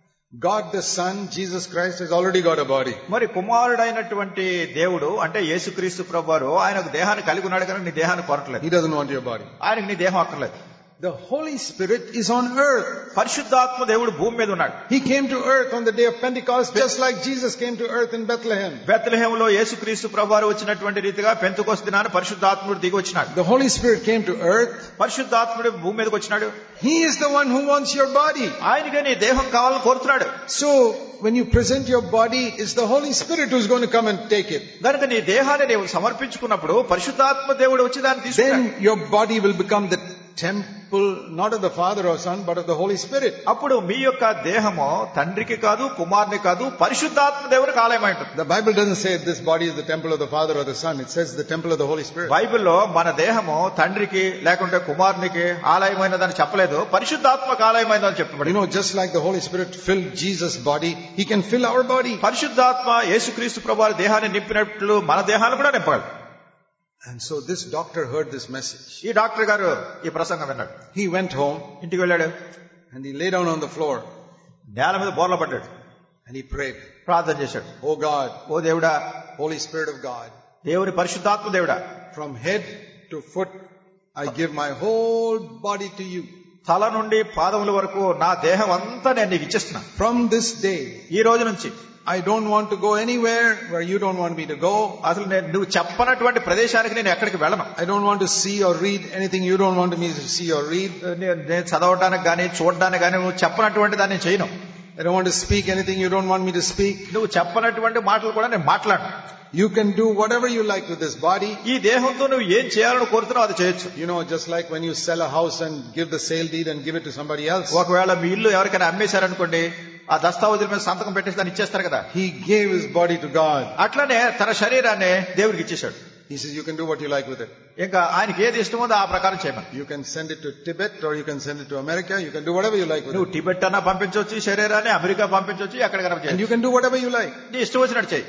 God the Son, Jesus Christ, has already got a body. మరి కుమారుడైనటువంటి దేవుడు అంటే యేసుక్రీస్తు ప్రభువారు ఆయనకు దేహాన్ని కలిగి ఉన్నాడు కనుక నీ దేహాన్ని కోరట్లేదు. He doesn't want your body. ఆయనకి నీ దేహం అక్కర్లేదు. The Holy Spirit is on earth. పరిశుద్ధాత్మ దేవుడు భూమి మీద ఉన్నాడు. He came to earth on the day of Pentecost just like Jesus came to earth in Bethlehem. బెత్లెహేములో యేసుక్రీస్తు ప్రభువారు వచ్చినటువంటి రీతిగా పెంతెకొస్తు దినాన పరిశుద్ధాత్ముడు దిగి వచ్చినాడు. The Holy Spirit came to earth. పరిశుద్ధాత్ముడు భూమి మీదకి వచ్చినాడు. He is the one who wants your body. ఆయనకే నీ దేహం కావాలని కోరుతున్నాడు. So when you present your body, it's the Holy Spirit who's going to come and take it. కనుక నీ దేహాన్ని నీవు సమర్పించుకున్నప్పుడు పరిశుద్ధాత్మ దేవుడు వచ్చి దాన్ని తీసుకుంటాడు. Then your body will become the temple not of the Father or Son but of the Holy Spirit. అప్పుడు మీ యొక్క దేహము తండ్రికి కాదు కుమారుని కాదు పరిశుద్ధాత్మ దేవునికి ఆలయమై ఉంటుంది. The Bible doesn't say this body is the temple of the Father or the Son. It says the temple of the Holy Spirit. బైబిల్లో మన దేహము తండ్రికి లేకుంటే కుమారునికి ఆలయమైనదని చెప్పలేదు, పరిశుద్ధాత్మకు ఆలయమైనదని చెప్పబడింది. You know, just like the Holy Spirit filled Jesus' body, He can fill our body. పరిశుద్ధాత్మ యేసుక్రీస్తు ప్రభువారి దేహాన్ని నింపినట్లు మన దేహాన్ని కూడా నింపగలడు. And so this doctor heard this message. ఈ డాక్టర్ గారు ఈ ప్రసంగం విన్నాడు. He went home. ఇంటికి వెళ్ళాడు. And he lay down on the floor. నేల మీద బోర్ల పడ్డాడు. And he prayed. ప్రార్థన చేశాడు. Oh God, ఓ దేవుడా, Holy Spirit of God, దేవుని పరిశుద్ధాత్మ దేవుడా, from head to foot I give my whole body to you. తల నుండి పాదముల వరకు నా దేహం అంతా నేను నీకు ఇచ్చేస్తున్నా. From this day, ఈ రోజు నుంచి I don't want to go anywhere where you don't want me to go. అసలు నేను నువ్వు చెప్పనటువంటి ప్రదేశానికి నేను ఎక్కడికి వెళ్ళను. I don't want to see or read anything you don't want me to see or read. నేను చదవడానికి గానీ చూడడానికి గానీ నువ్వు చెప్పనటువంటి దాన్ని చేయను. I don't want to speak anything you don't want me to speak. నువ్వు చెప్పనటువంటి మాటలు కూడా నేను మాట్లాడను. You can do whatever you like with this body. ఈ దేహంతో నువ్వు ఏం చేయాలని కోరుతున్నావు అది చేయొచ్చు. You know, just like when you sell a house and give the sale deed and give it to somebody else. ఒకవేళ మీ ఇల్లు ఎవరికైనా అమ్మేశారనుకోండి, ఆ దస్తావేజుల మీద సంతకం పెట్టేసి దాన్ని ఇచ్చేస్తారు కదా. He gave his body to God. అట్లనే తన శరీరాన్ని దేవుడికి ఇచ్చేశాడు. He says you can do what you like with it. ఇంకా ఆయనకి ఏది ఇష్టమో ఆ ప్రకారం చేయమని. You can send it to Tibet or you can send it to America. You can do whatever you like with నువ్వు it. టిబెట్ అన్నా పంపించవచ్చు, శరీరాన్ని అమెరికా పంపించవచ్చు, ఎక్కడికైనా And చేయొచ్చు. you can do whatever you like. నీ ఇష్టం వచ్చినట్టు చేయి.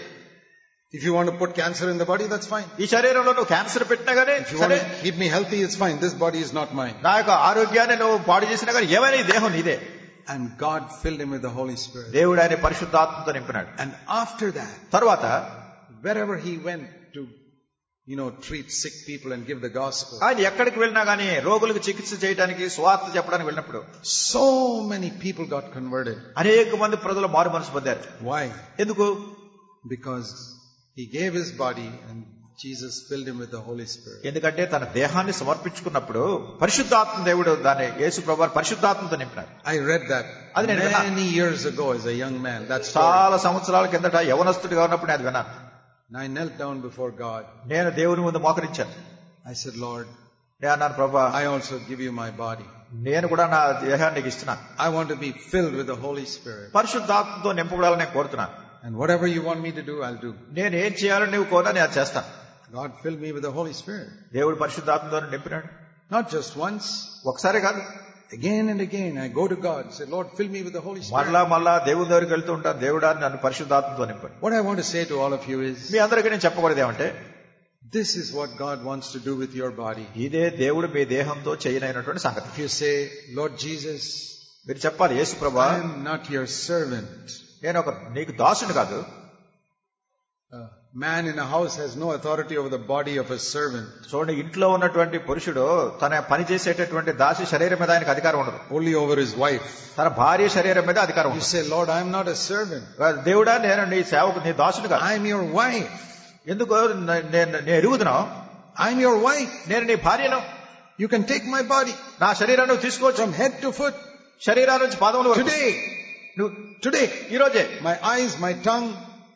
If you want to put cancer in the body, that's fine. ఈ శరీరంలో నువ్వు క్యాన్సర్ పెట్టినా గానీ If you want సరే, to keep me healthy, it's fine. This body is not mine. నా యొక్క ఆరోగ్యాన్ని నువ్వు పాడు చేసినా కానీ ఏమైనా ఈ దేహం నీదే. And God filled him with the Holy Spirit. దేవుడు ఆయన పరిశుద్ధాత్మతో నింపినాడు. And after that, తర్వాత wherever he went to, you know, treat sick people and give the gospel, ఆయన ఎక్కడికి వెళ్ళినా గానీ రోగులకు చికిత్స చేయడానికి స్వార్థ చెప్పడానికి వెళ్ళినప్పుడు so many people got converted. అనేక మంది ప్రజలు మారు మనసు పొందారు. Why? ఎందుకు? Because he gave his body and Jesus filled him with the Holy Spirit. ఎందుకంటే తన దేహాన్ని సమర్పించుకున్నప్పుడు పరిశుద్ధాత్మ దేవుడు దాన్ని యేసు ప్రభువు పరిశుద్ధాత్మతో నింపినాడు. I read that అది నేను విన్నాను. many years ago as a young man. That's story. చాలా సంవత్సరాల కిందట యవనస్తుడిగా ఉన్నప్పుడు నేను అది విన్నాను. And I knelt down before God. నేను దేవుని ముందు మోకరించాను. I said, Lord, నేను అన్నాను, ప్రభువా, I also give you my body. నేను కూడా నా దేహాన్ని నీకు ఇస్తున్నాను. I want to be filled with the Holy Spirit. పరిశుద్ధాత్మతో నింపబడాలని నేను కోరుతున్నాను. And whatever you want me to do, I'll do. నేను ఏం చేయాలని నువ్వు కోరా నేను అది చేస్తాను. God filled me with the Holy Spirit. దేవుడు పరిశుద్ధాత్మతో నింపినాడు. Not just once. ఒకసారి కాదు, Again and again I go to God and say, Lord, fill me with the Holy Spirit. మళ్ళా మళ్ళా దేవుని దగ్గరికి వెళ్తూ ఉంటాను, దేవుడా నన్ను పరిశుద్ధాత్మతో నింపండి. What I want to say to all of you is, మీ అందరికీ నేను చెప్పకూడదు ఏమంటే, this is what God wants to do with your body. ఇదే దేవుడు మీ దేహంతో చేయనైనటువంటి సంగతి. If you say, Lord Jesus, మీరు చెప్పాలి, యేసు ప్రభువా, I am not your servant. నేను ఒక నీకు దాసుని కాదు, A man in a house has no authority over the body of a servant. చూడండి, ఇంట్లో ఉన్నటువంటి పురుషుడు తన పని చేసేటటువంటి దాసి శరీరం మీద ఆయనకు అధికారం ఉండదు. Only over his wife. తన భార్య శరీరం మీద అధికారం You ఉండదు. say, Lord, I am not a servant. దేవుడా, నేను నీ సేవకు నీ దాసుడు కాదు. I am your wife. ఎందుకు నేను నేను ఎరుగుతున్నావు? I am your wife. నేను నీ భార్యను. You can take my body నా శరీరాన్ని నువ్వు తీసుకోవచ్చు. from head to foot. శరీరాల నుంచి పాదముల వరకు. Today. నువ్వు Today. ఈ రోజే My eyes, my tongue,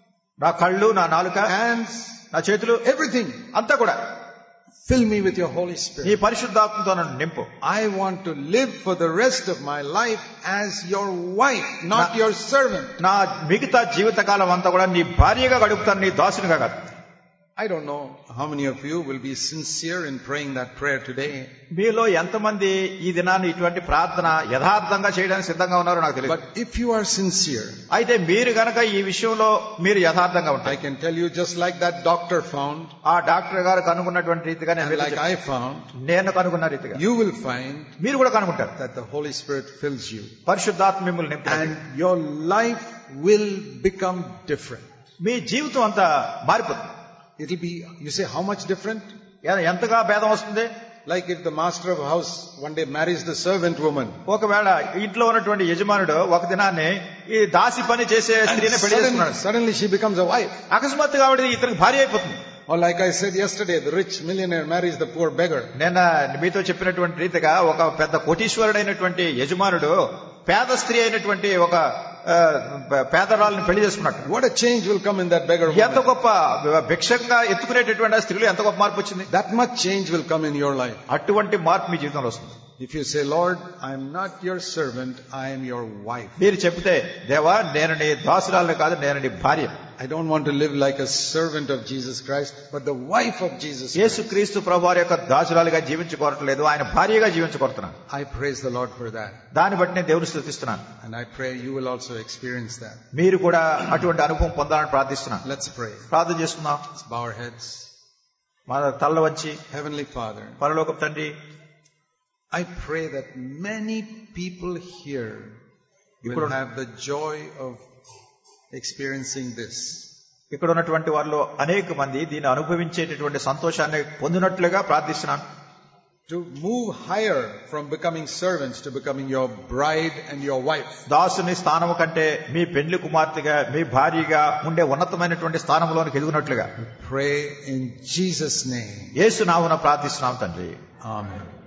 నా కళ్ళు, నా నాలుక, hands, నా చేతులు, everything. అంతా కూడా Fill me with your Holy నీ Spirit. పరిశుద్ధాత్మతో నన్ను నింపు. I want to live for the rest of my life as your wife, not your servant. నా మిగతా జీవితకాలం అంతా కూడా నీ భార్యగా గడుపుతాను, నీ దాసునిగా కాదు. I don't know how many of you will be sincere in praying that prayer today. మీలో ఎంతమంది ఈ దినాన్ని ఇటువంటి ప్రార్థన యథార్థంగా చేయడానికి సిద్ధంగా ఉన్నారో నాకు తెలియదు. But if you are sincere, అయితే మీరు గనక ఈ విషయంలో మీరు యథార్థంగా I ఉంటాయి, can tell you, just like that doctor found, ఆ డాక్టర్ గారు కనుగొన్నటువంటి రీతిగా and నేను like I found, నేను కనుగొన్న రీతిగా you will find మీరు కూడా కనుగొంటారు. that the Holy Spirit fills you. పరిశుద్ధాత్మ మిమ్మల్ని నింపుతాడు. And your life will become different. మీ జీవితం అంతా మారిపోతుంది. It'll be, you say, how much different? ఎ- ఎంతగా భేదం వస్తుంది? Like if the master of a house one day marries the servant woman. ఒకవేళ ఇంట్లో ఉన్నటువంటి యజమానుడు ఒక దినాన్ని ఈ దాసి పని చేసే And స్త్రీని పెళ్లి suddenly, చేసుకున్నాడు. suddenly she becomes a wife. అకస్మాత్తుగా ఆవిడ ఇతనికి భార్య అయిపోతుంది. Or like I said yesterday, the rich millionaire marries the poor beggar. నేను మీతో చెప్పినటువంటి రీతిగా ఒక పెద్ద కోటీశ్వరుడైనటువంటి యజమానుడు పేద స్త్రీ అయినటువంటి ఒక ఆ, పేదరాళ్ళని పెళ్లి చేసుకున్నాడు. What a change will come in that beggar ఎంత woman. గొప్ప భిక్షంగా ఎత్తుకునేటటువంటి ఆ స్త్రీలు ఎంత గొప్ప మార్పు వచ్చింది. That much change will come in your life. అటువంటి మార్పు మీ జీవితంలో వస్తుంది. If you say, Lord, I am not your servant, I am your wife. మీరు చెప్తే, దేవా నేను నీ దాసురాలు కాదు, నేను నీ భార్య. I don't want to live like a servant of Jesus Christ, but the wife of Jesus Christ. యేసుక్రీస్తు ప్రభువారి యొక్క దాసురాలుగా జీవించుకోవట్లేదు, ఆయన భార్యగా జీవించుకోరుతున్నాను. I praise the Lord for that. దాన్ని బట్టి నేను దేవుని స్తుతిస్తున్నాను. And I pray you will also experience that. మీరు కూడా అటువంటి అనుభవం పొందాలని ప్రార్థిస్తున్నాను. Let's pray. ప్రార్థన చేసుకుందాం. Let's bow our heads. మన తల్ల వంచి, Heavenly Father, పరలోకపు తండ్రి, I pray that many people here will have the joy of experiencing this. ఇక్కడ ఉన్నటువంటి వారిలో అనేక మంది దీన్ని అనుభవించేటటువంటి సంతోషాన్ని పొందినట్లుగా ప్రార్థిస్తున్నాను. To move higher from becoming servants to becoming your bride and your wife. దాసుని స్థానము కంటే మీ పెండ్లి కుమార్తెగా, మీ భార్యగా ఉండే ఉన్నతమైనటువంటి స్థానంలోనికి ఎదుగునట్లుగా Pray in Jesus' name. యేసు నామమున ప్రార్థిస్తున్నాం తండ్రి. Amen.